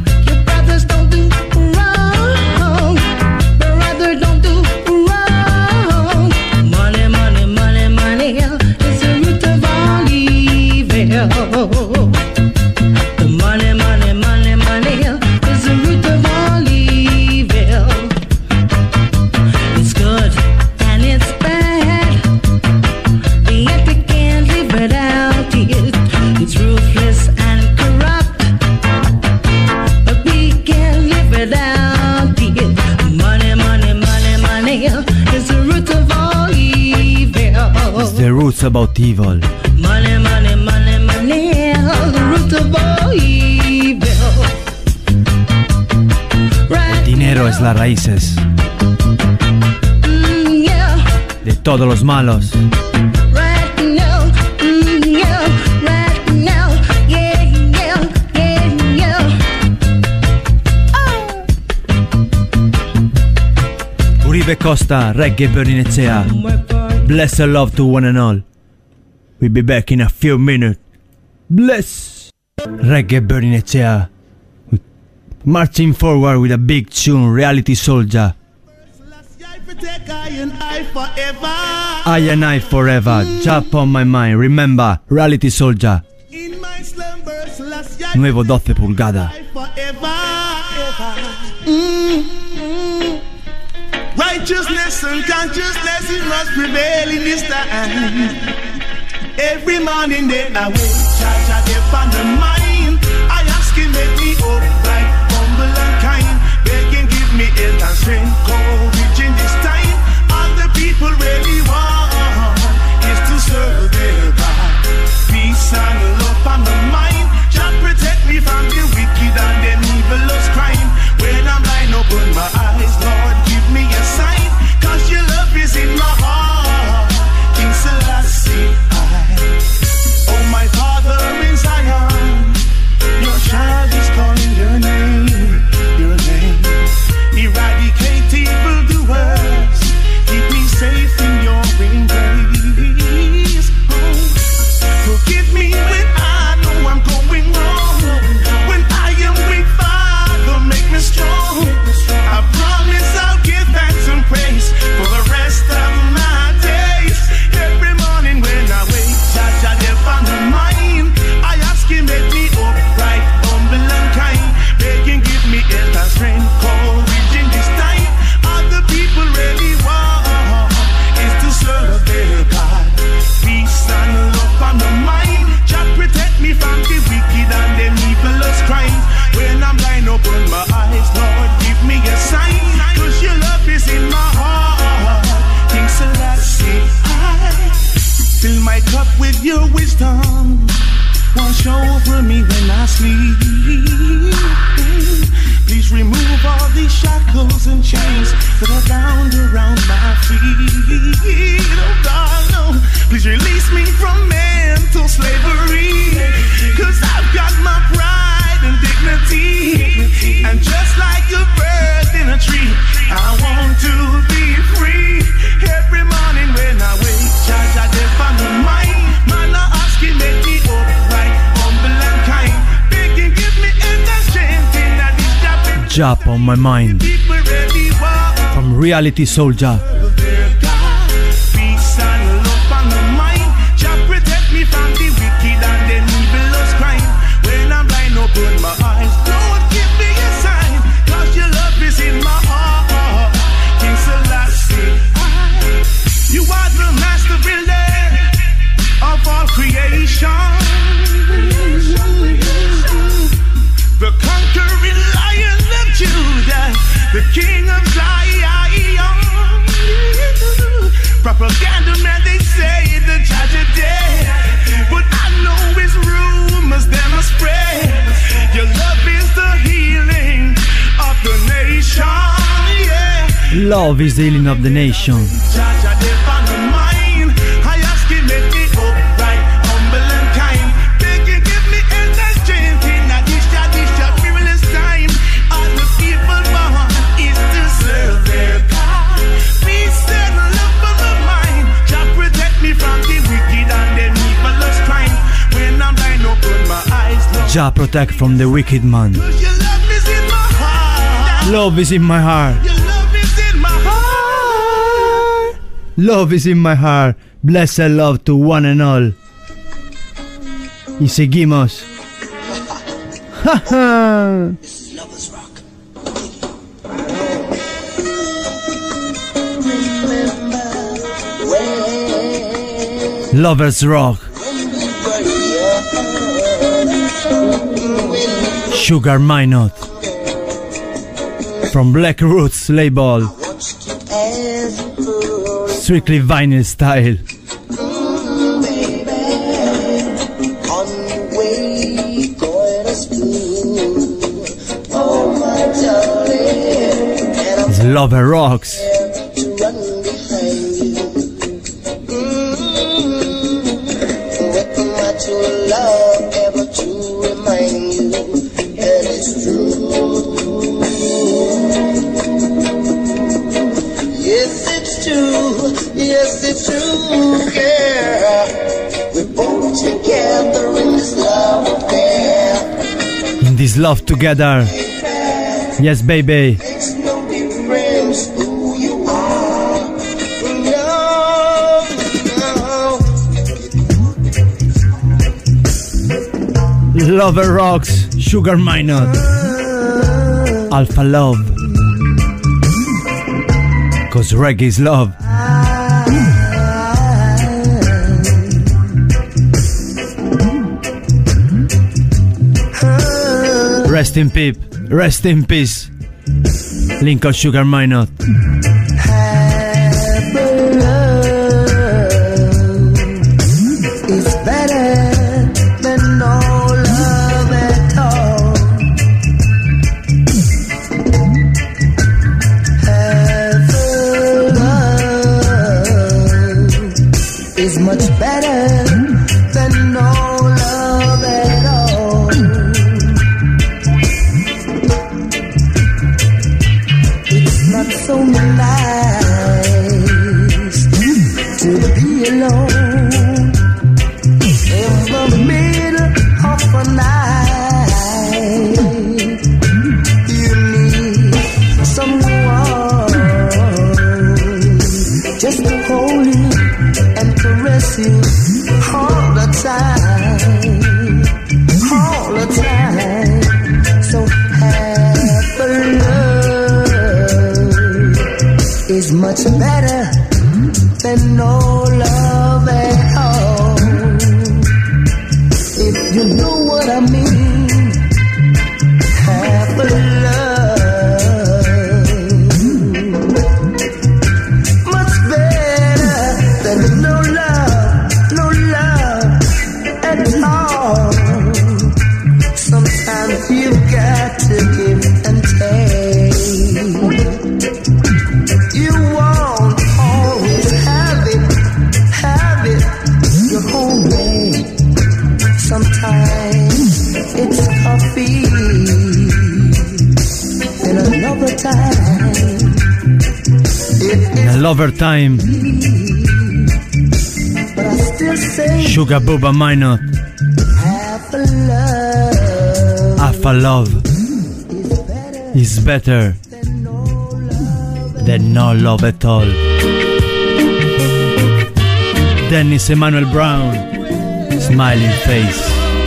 without it. Money, money, money, money is the root of all evil. It's the roots about evil. Money, money, money, money, the root of all evil. Right. Dinero es las raíces Mm, yeah. de todos los malos. Right now, mm, yeah. Right now, yeah, yeah, yeah, yeah. Uribe Costa, Reggae Berninezea. Bless and love to one and all. We'll be back in a few minutes. Bless. Reggae Berninezea. Marching forward with a big tune, Reality Soldier. I and I forever, Jump on my mind. Remember, Reality Soldier. Nuevo doce pulgadas. Righteousness and consciousness, it must prevail in this time. Every morning then I wake, charge a dip on the mind. I ask him, make me upright, humble and kind. Begging, give me health and strength, courage in this time. All the people really want is to serve their God. Peace and love on the mind. Just protect me from the wicked and the evilous crime. When I'm blind, open my eyes, Lord, give me a sign. Cause your love is in my heart. King Selassie, I, oh my Father in Zion, your child is calling your name, your name. Eradicate evildoers, keep me safe in your embrace. Oh, forgive me when I know I'm going wrong. When I am weak, Father, make me strong. I promise I'll give thanks and praise for the rest of my days. Every morning when I wake, Jah Jah there on the mind. I ask him, make me upright, humble and kind. Begging, give me health and strength, courage in this time. All the people really want is to serve their God. Peace and love on the mind. Jah protect me from the wicked and the evilous crime. When I'm blind, open my eyes, Lord, give me a sign. Cause your love is in my heart. King Selassie, I fill my cup with your wisdom. Wash over me when I sleep. Please remove all these shackles and chains that are bound around my feet. Oh God, no. Please release me from mental slavery. Cause I've got my pride and dignity. And just like a bird in a tree, I want to be free. Every morning when I wake, Jah Jah there on the mind. Man, I ask him, make me upright, humble and kind. Begging, give me health and strength in that this job. Jump on my mind. People really want From Reality Soldier. their God. Peace and love on the mind. Jah protect me from the wicked and the evilous crime. When I'm blind, open my eyes. Lord, give me a sign. Cause your love is in my heart. King Selassie, I, you are the master builder of all creation. The conquering lion of Judah, the king of Zion. Propaganda man, they say the judge is dead, but I know it's rumors that must spread. Your love is the healing of the nation, yeah. Love is the healing of the nation. Jah Jah there on the mind. I ask him, make me upright, humble and kind. Begging, give me health and strength in a this Jah, this Jah perilous time. All the people born is to serve their God. Peace and love for the mind. Jah protect me from the wicked and the evilous crime. When I'm blind, open my eyes, Lord. Jah protect from the wicked man. Cause your love is in my heart. Love is in my heart. Your love is in my heart. Love is in my heart. Blessed love to one and all. Y seguimos. Ja, ja. Lovers Rock. Sugar Minot. from Black Roots label. Strictly vinyl style. It's Lover Rocks. Yes, it's true, yeah. We're both together in this love affair. In this love together. Yes, baby. Makes no difference who you are. No, no. Lover Rocks, Sugar Minot, Alpha Love. Cause reggae is love. Rest in peace, rest in peace, Lincoln Sugar Minot. It's better than no love at all. Have love is much better than no love at all. It's not so nice to be alone in the middle of a night. You need someone just to hold you and caress you all the time, all the time. So have a love is much better than no love at all. If you know what I mean, have a love much better than no love, no love at all. Sometimes you've got to give and take. You won't always have it, have it your whole way. Sometimes it's coffee, and another time it is Lover Time, but I still say Sugar Booba Minot, have a love Alpha Love is better than no love at all. Dennis Emmanuel Brown, Smiling Face.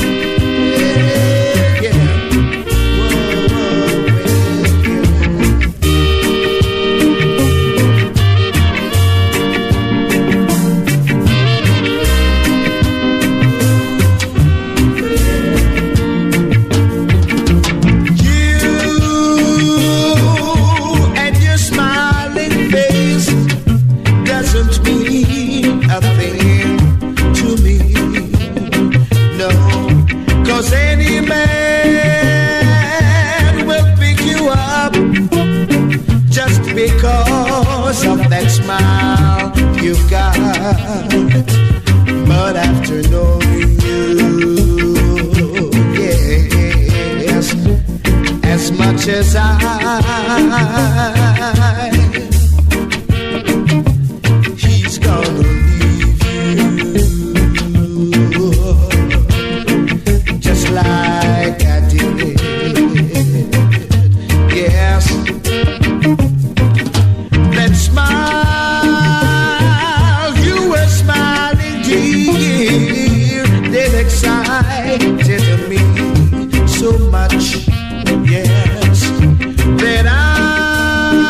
Of that smile you've got, but after knowing you, yes, as much as I, he's gonna leave you, just like I did, yes. Smile, you were smiling, dear. They excited me so much, yes, that I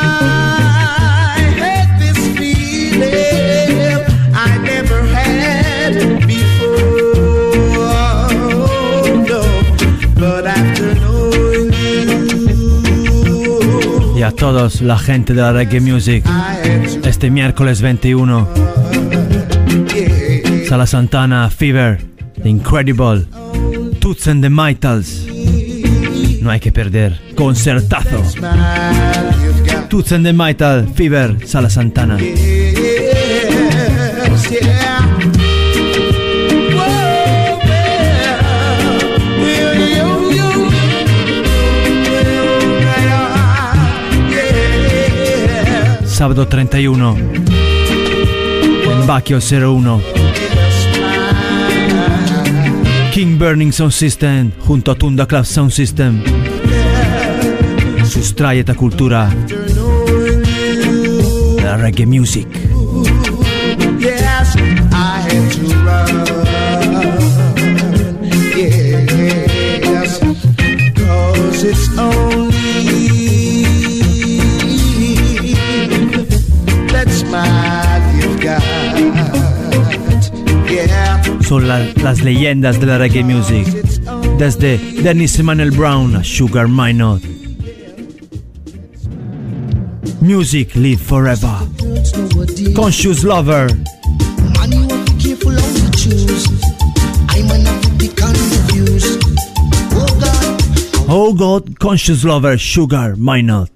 a todos la gente de la reggae music. Este miércoles veintiuno, Sala Santana, Fever, The Incredible, Toots and the Maytals. No hay que perder, concertazo. Toots and the Maytals, Fever, Sala Santana. Sábado treinta y uno en Bacchio cero uno, King Burning Sound System junto a Tunda Club Sound System. Sustrae esta cultura de la reggae music. Yes, I had to run. Yes, 'cause it's only Son la, las leyendas de la reggae music, desde Dennis Emmanuel Brown a Sugar Minott. Music live forever. Conscious Lover. Oh God, Conscious Lover, Sugar Minott.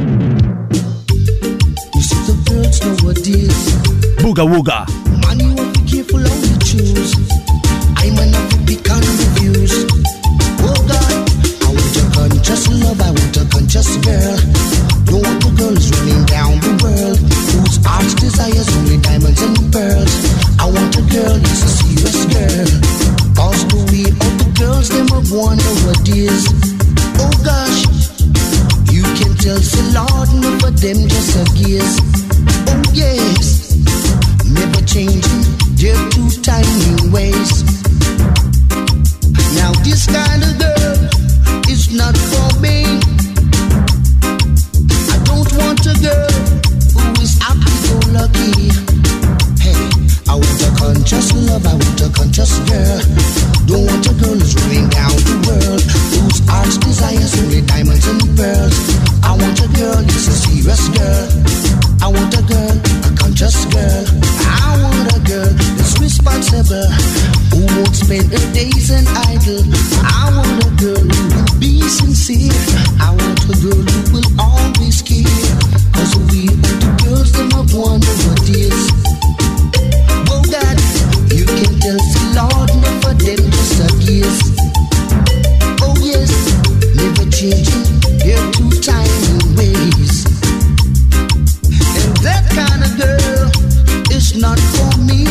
Booga Wooga. Man, you have to be careful how you choose. I might not be confused. Oh God, I want a conscious love, I want a conscious girl. Don't want the girls running down the world whose heart's desires only diamonds and pearls. I want a girl, it's a serious girl. Cause the way of the girls, them have won nowadays. Oh gosh, you can tell, say Lord, no for them just a gaze. Oh yes, never changing, they're two tiny ways. Now this kind of girl is not for me. I don't want a girl who is happy-go-lucky. Hey, I want a conscious love, I want a conscious girl. Don't want a girl who's running down the world whose heart's desires only diamonds and pearls. I want a girl, it's a serious girl. I want a girl, a conscious girl. I want a girl that's responsible, who won't spend her days in idle. I want a girl who will be sincere. I want a girl who will always care. Cause we are the girls that have won over days. Oh God, you can tell the Lord never them just a gaze. Oh yes, never changing, they're two tiny ways. That kind of girl is not for me.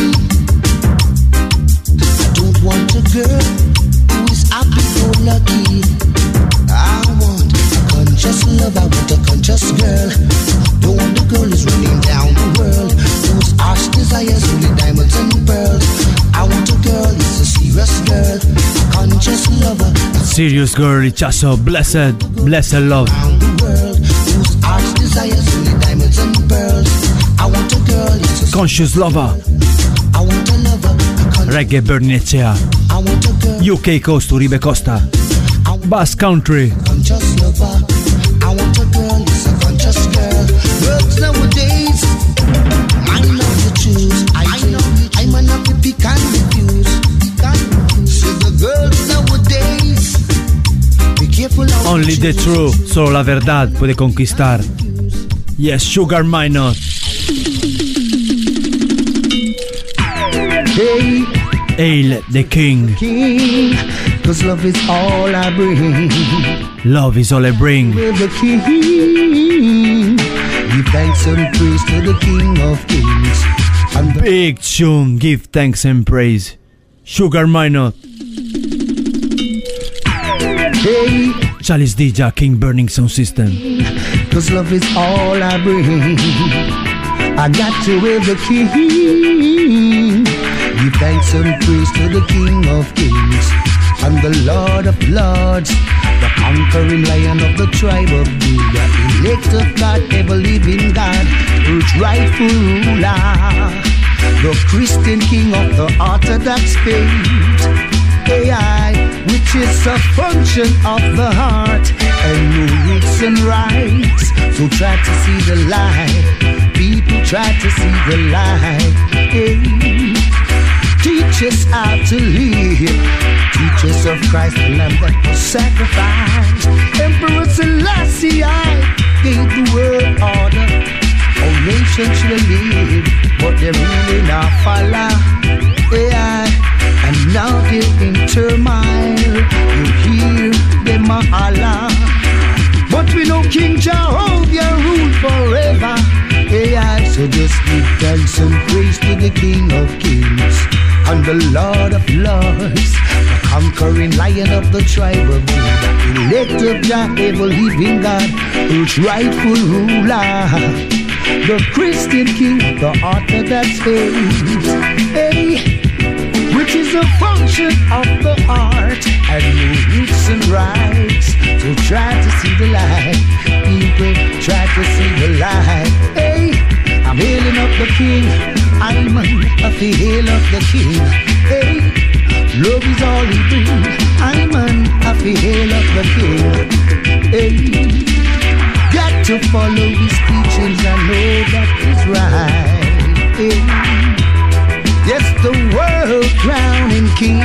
I don't want a girl who is happy-go-lucky. I want a conscious love, I want a conscious girl. Don't want a girl who's running down the world whose heart's desires only diamonds and pearls. I want a girl who's a serious girl, a conscious lover. Serious girl, Ichazo, blessed, blessed love. Down the world whose heart's desires only diamonds and pearls. I want a girl, it's a Conscious Lover. I want a lover, a con- Reggae Bernecea. I want a girl, U K Coast, Uribe Costa. I want Bass Country. a conscious lover. I want a girl, it's a conscious girl. Girls nowadays, I know you choose. I know I might not be pick and refuse. So the girls nowadays, be careful how you Only the choose. truth, solo la verdad puede conquistar. Yes, Sugar Minott. Hey, Hail the King. King, 'cause love is all I bring. Love is all I bring. With the King, give thanks and praise to the King of Kings. And the Big tune, give thanks and praise. Sugar Minott. hey, Chalice D J, King Burning Sound System. 'cause love is all I bring. I got to with the King. Give thanks and praise to the King of Kings and the Lord of Lords, the conquering Lion of the tribe of Judah, elect of God, ever living God, earth's rightful ruler, the Christian King of the Orthodox faith. A I, which is a function of the heart and no roots and rights. So try to see the light. People try to see the light. Hey. Teach us how to live. Teach us of Christ, the Lamb that was sacrificed. Emperor Selassie gave the world order. All nations should live, but they really not follow. Yeah. And now they're in turmoil. You hear them a holler. But we know King Jehovah rule forever. Yeah, so just give thanks and praise to the King of Kings and the Lord of Lords, the conquering Lion of the tribe of Judah, elect of Jah, ever living God, who's rightful ruler, the Christian King, the Orthodox faith. Hey, which is a function of the heart and no roots and rights. So try to see the light, people try to see the light. Hey, I'm hailing up the King, I'm a hail of the King. Hey, love is all he brings, I'm a hail of the King. Hey, got to follow his teachings, I know that is right. Hey. Yes, the world crowning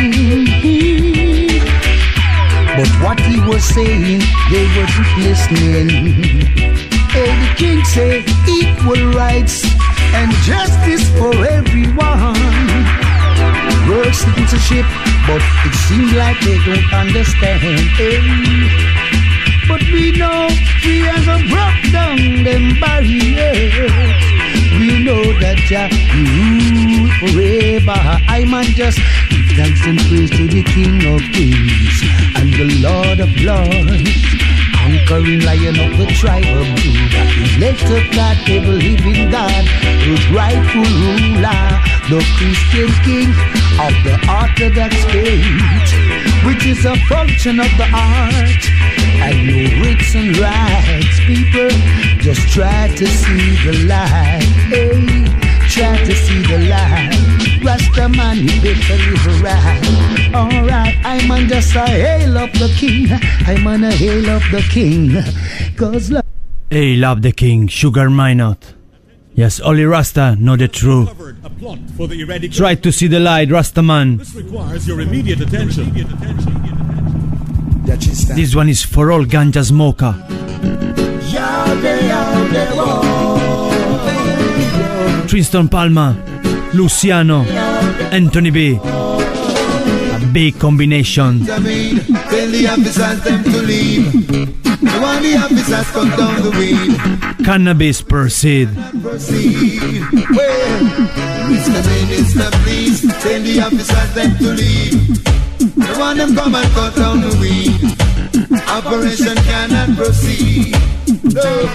king. But what he was saying, they wasn't listening. Hey, the king said equal rights and justice for everyone. World citizenship, but it seems like they don't understand. Hey, but we know we have a broke down them barriers. We know that Jah rule forever. I man just give thanks and praise to the King of Kings and the Lord of Lords, conquering Lion of the tribe of Judah, elect of God, ever living God, who's rightful ruler, the Christian King of the Orthodox faith, which is a function of the heart and no rights and rights. People just try to see the light. Hey, try to see the light. Rasta man, he better live right. Alright, I'm on just a hail of the King. I'm on a hail of the King. Cause love. Hey, love the King, Sugar Minot. Yes, only Rasta know the truth. Try to see the light, Rasta man. This requires your immediate attention. This one is for all ganja smoker. Tristan Palma, Luciano, Anthony B. A big combination. Tell the officers them to leave. The one the officers come down the weed. Cannabis proceed. Proceed. Well, Mister Minister, please tell the officers them to leave. The one them come and cut down the weed. Operation cannot proceed. No.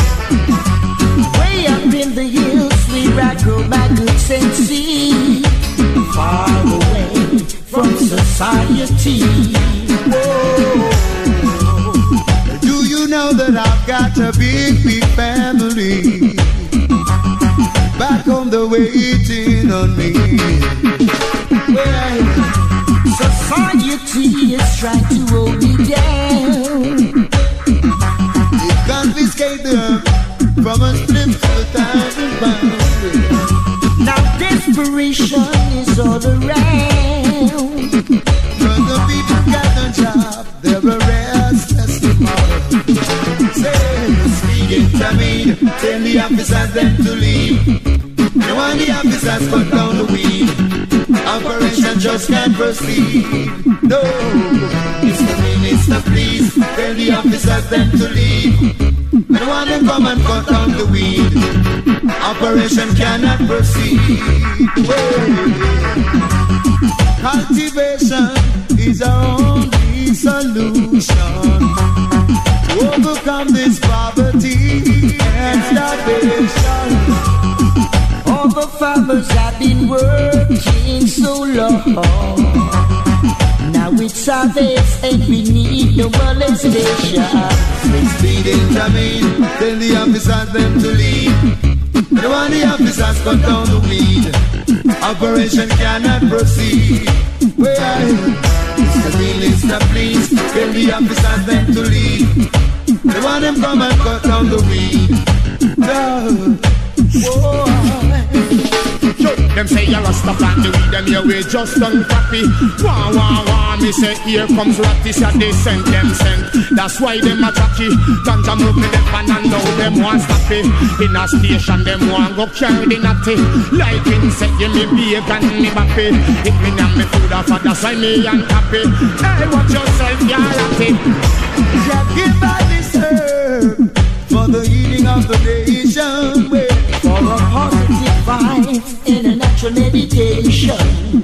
Way up in the hills, we rock grow by good sense, far away from society. Whoa. Do you know that I've got a big, big family back home? They're waiting on me. Well, society is trying to hold me down. They confiscate them from a slip to a thousand pounds. Now desperation is all around. Cause the people got no job, they're a restless tomorrow. Say, speaking to me, tell the officers them to leave. No one the officers cut down the weed. Operation just can't proceed. No, Mister Minister, please tell the officers them to leave. No one them come and cut down the weed. Operation cannot proceed. Well, cultivation is our only solution to overcome this poverty and starvation. All the farmers have been working so long. Now it's harvest and we need no molestation. Speeding Jameen, tell the officers them to leave. No one the officers cut down the weed. Operation cannot proceed. Well, Mister Minister, please tell the officers them to leave. They want them come and cut down the weed. No. Whoa. Them say you're a stop and the weed, them here we just done copy. Wah wah wah, me say here comes Ratty, so they sent them sent. That's why them a chatty. Ganja move me them pan and now them want stop it. In a station them want go carry the natty. Like insect you me bake and me bappy. If me and me food a father sign me and happy. Hey, watch yourself, you're Ratty. Jah give back this herb for the healing of the nation. For a positive vibe in a natural meditation.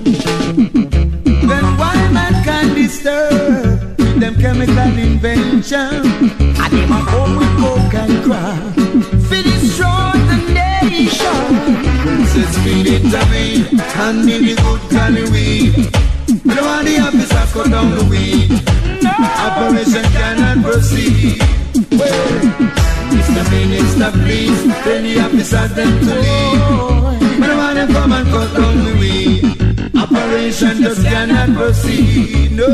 Then why mankind disturb them chemical invention? And them a home with coke and crack fi destroy the nation. Princess feed it to me and give the good cali weed. We don't want the officers cut down the weed. No. Operation cannot proceed. Well, Mister Minister, please tell the officers them to leave. We don't want them come and cut down the weed. Operation just cannot proceed. No.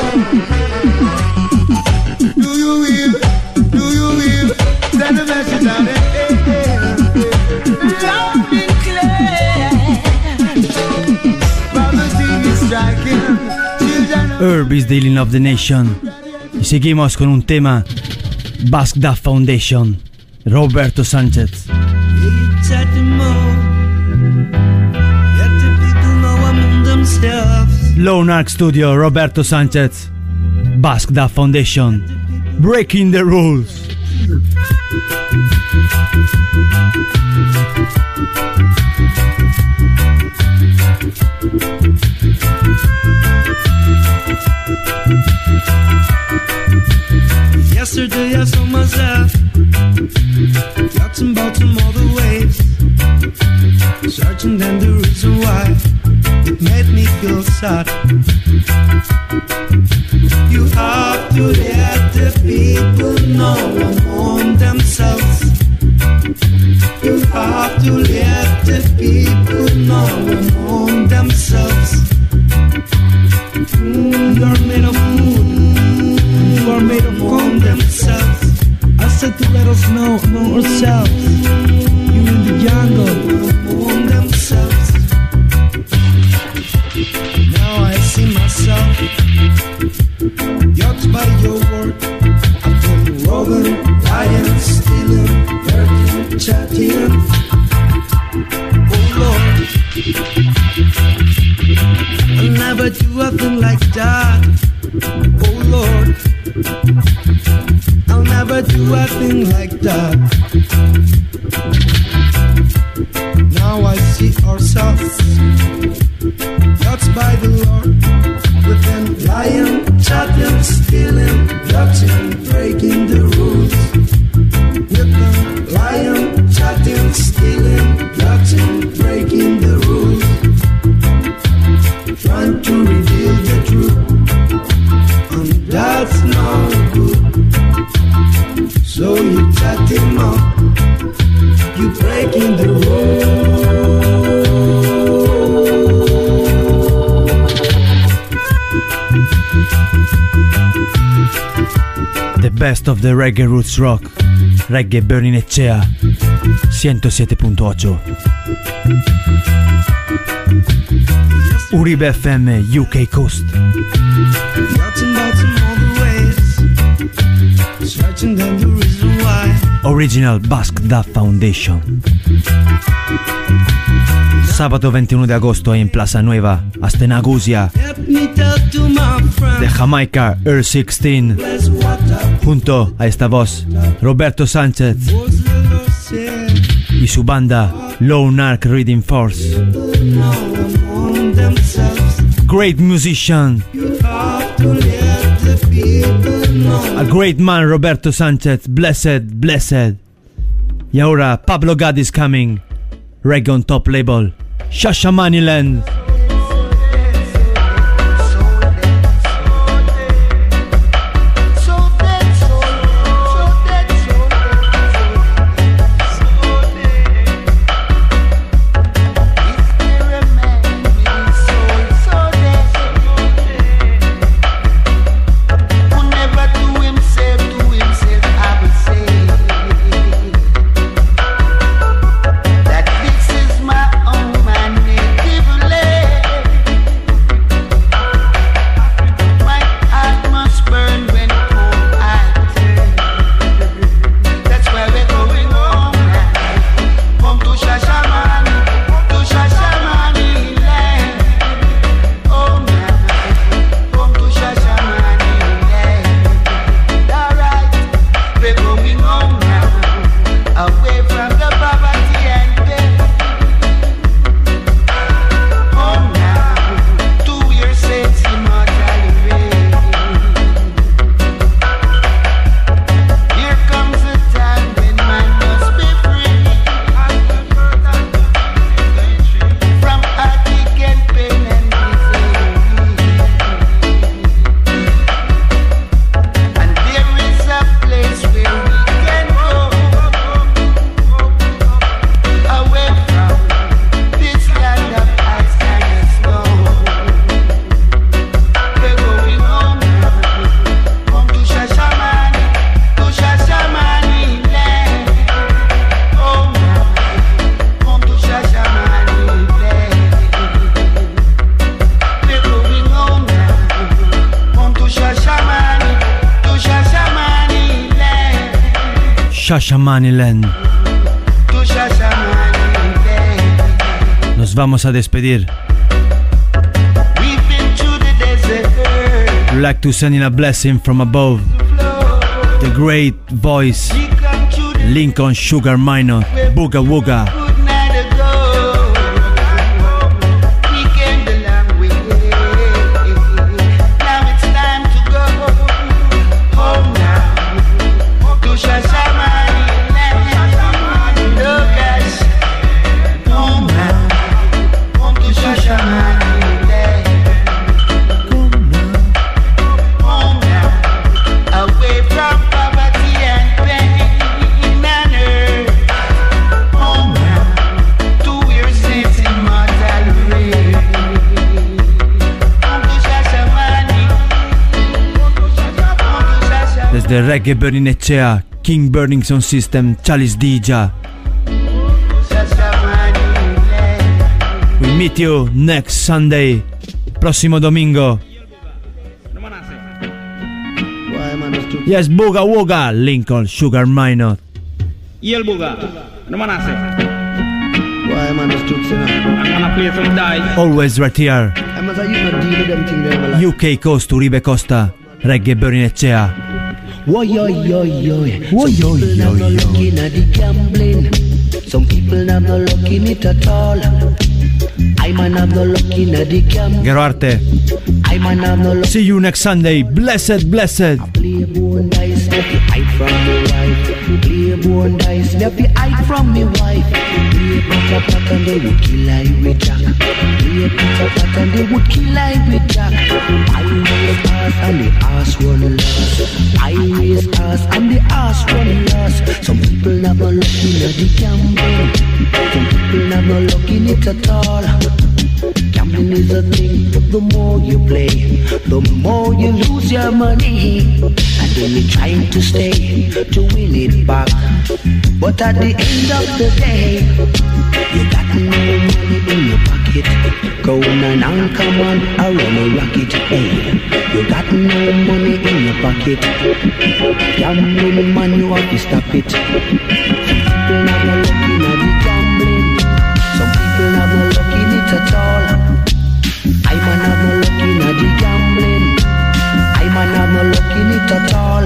Do you hear? Do you hear? Send the message out there. Loud and clear. Poverty is striking. Herb is the healing of the nation. Y seguimos con un tema. Basque Da Foundation, Roberto Sanchez. Lone Ark Studio, Roberto Sanchez, Basque Da Foundation, Breaking the Rules. Yesterday I saw myself talking about some other ways, searching and the reason why it made me feel sad. You have to let the people know among themselves. You have to let the people know among themselves. Mm, you're made of moon, you are made of gold themselves. I said to let us know among ourselves. You in the jungle among themselves. Now I see myself judged by your word. I've been robbing, lying, stealing, hurting, chatting. Oh Lord, I'll never do a thing like that. Oh Lord, I'll never do a thing like that. Now I see ourselves judged by the Lord. We've been lying, chatting, stealing, judging, breaking the rules. We've been lying, chatting, stealing, judging, breaking the rules. Trying to reveal the truth, and that's no good. So you chat him up, you breaking the rules. The best of the reggae roots rock, Reggae Berninecea, ciento siete punto ocho. Uribe F M U K Coast. Original Basque Da Foundation. Sabato veintiuno de agosto en Plaza Nueva, Astenagusia, de Jamaica, Earl sixteen, junto a esta voz, Roberto Sánchez y su banda Lone Ark Reading Force. Great musician, a great man, Roberto Sánchez, blessed, blessed. Y ahora Pablo God is coming, Reggae on Top label, Shashamaniland. Himself, to himself, have Shashamaniland. To Shashamaniland. Nos vamos a despedir. We've been through the desert. We'd like to send in a blessing from above. The great voice, Lincoln Sugar Minor, Booga Wooga. The Reggae Burning Echea, King Burning Sound System, Chalice Dija. We meet you next Sunday, próximo domingo. Yes, Booga Wooga, Lincoln Sugar Minor. Y el Booga, no man hace. Why man is too thin? I'm gonna play some dice. Always right here. I must have you not deal with them things there. U K Coast to Ribe Costa, Reggae Burning Echea. Whoa, yo, yo, yo. Whoa, yo, yo, yo. Some people not looking at the gambling. Some people not looking it at all. I man have no looking at the gambling. Gerarte. I man have no looking. See you next Sunday. Blessed, blessed. Play bone dice, let me hide from me wife. Play bone dice, let me hide from me wife. Play pata pata and they would kill I with Jack. Play pata pata and they would kill I with Jack. I raise ass and the ass run lost. I raise ass and the ass run lost. Some people never looking at the gambling. Some people never looking it at all. Gambling is a thing. The more you play, the more you lose your money. And then you're trying to stay to win it back. But at the end of the day, you got no money in your pocket. Go on and on, come on, I run a rocket. Hey, you got no money in your pocket. Gambling man, you have to stop it. Some people not no looking at the gambling. Some people not no looking it at all. I man have no looking at the gambling. I man have no looking it at all.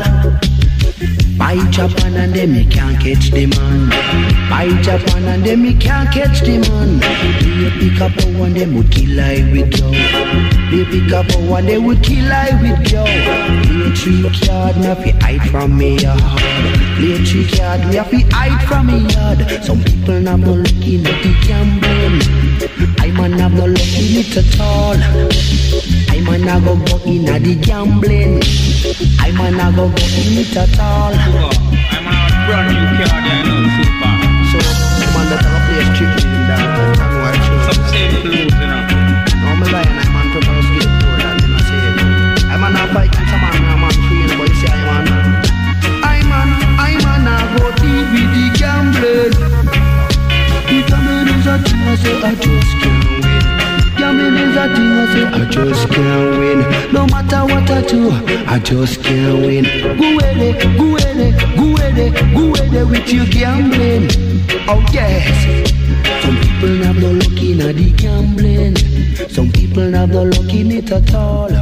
Buy Japan and then me can't catch the man. Buy Japan and then me can't catch the man. They pick up a one, they would kill I with you. They pick up a one, they would kill I with you. Play three card, me have to hide from me yard. Play three card, me have to hide from me yard. Some people not no looking at the gambling. I man have no looking it at all. I man a go go in at the gambling. I man a go go in it at all. I'm a brand new card, I know, super. So, man that have a play strictly in that and watch you. Some same clothes, you know. No, I'm a lion, I'm on purpose skateboard, and then I say, I'm on a bike, and some man, I'm on free, but you say, I'm on. I'm on, I'm on a go deep with the gambling. The gambling is a thing, I say, I just can't win. Gambling is a thing, I say, I just can't win. No matter what I do, I just can't win. Go away, go away, go away, go away with your gambling. Oh yes. Some people not no looking at the gambling. Some people not no looking it at all.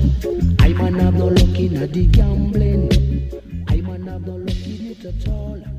I man have no looking at the gambling. I man have no looking it at all.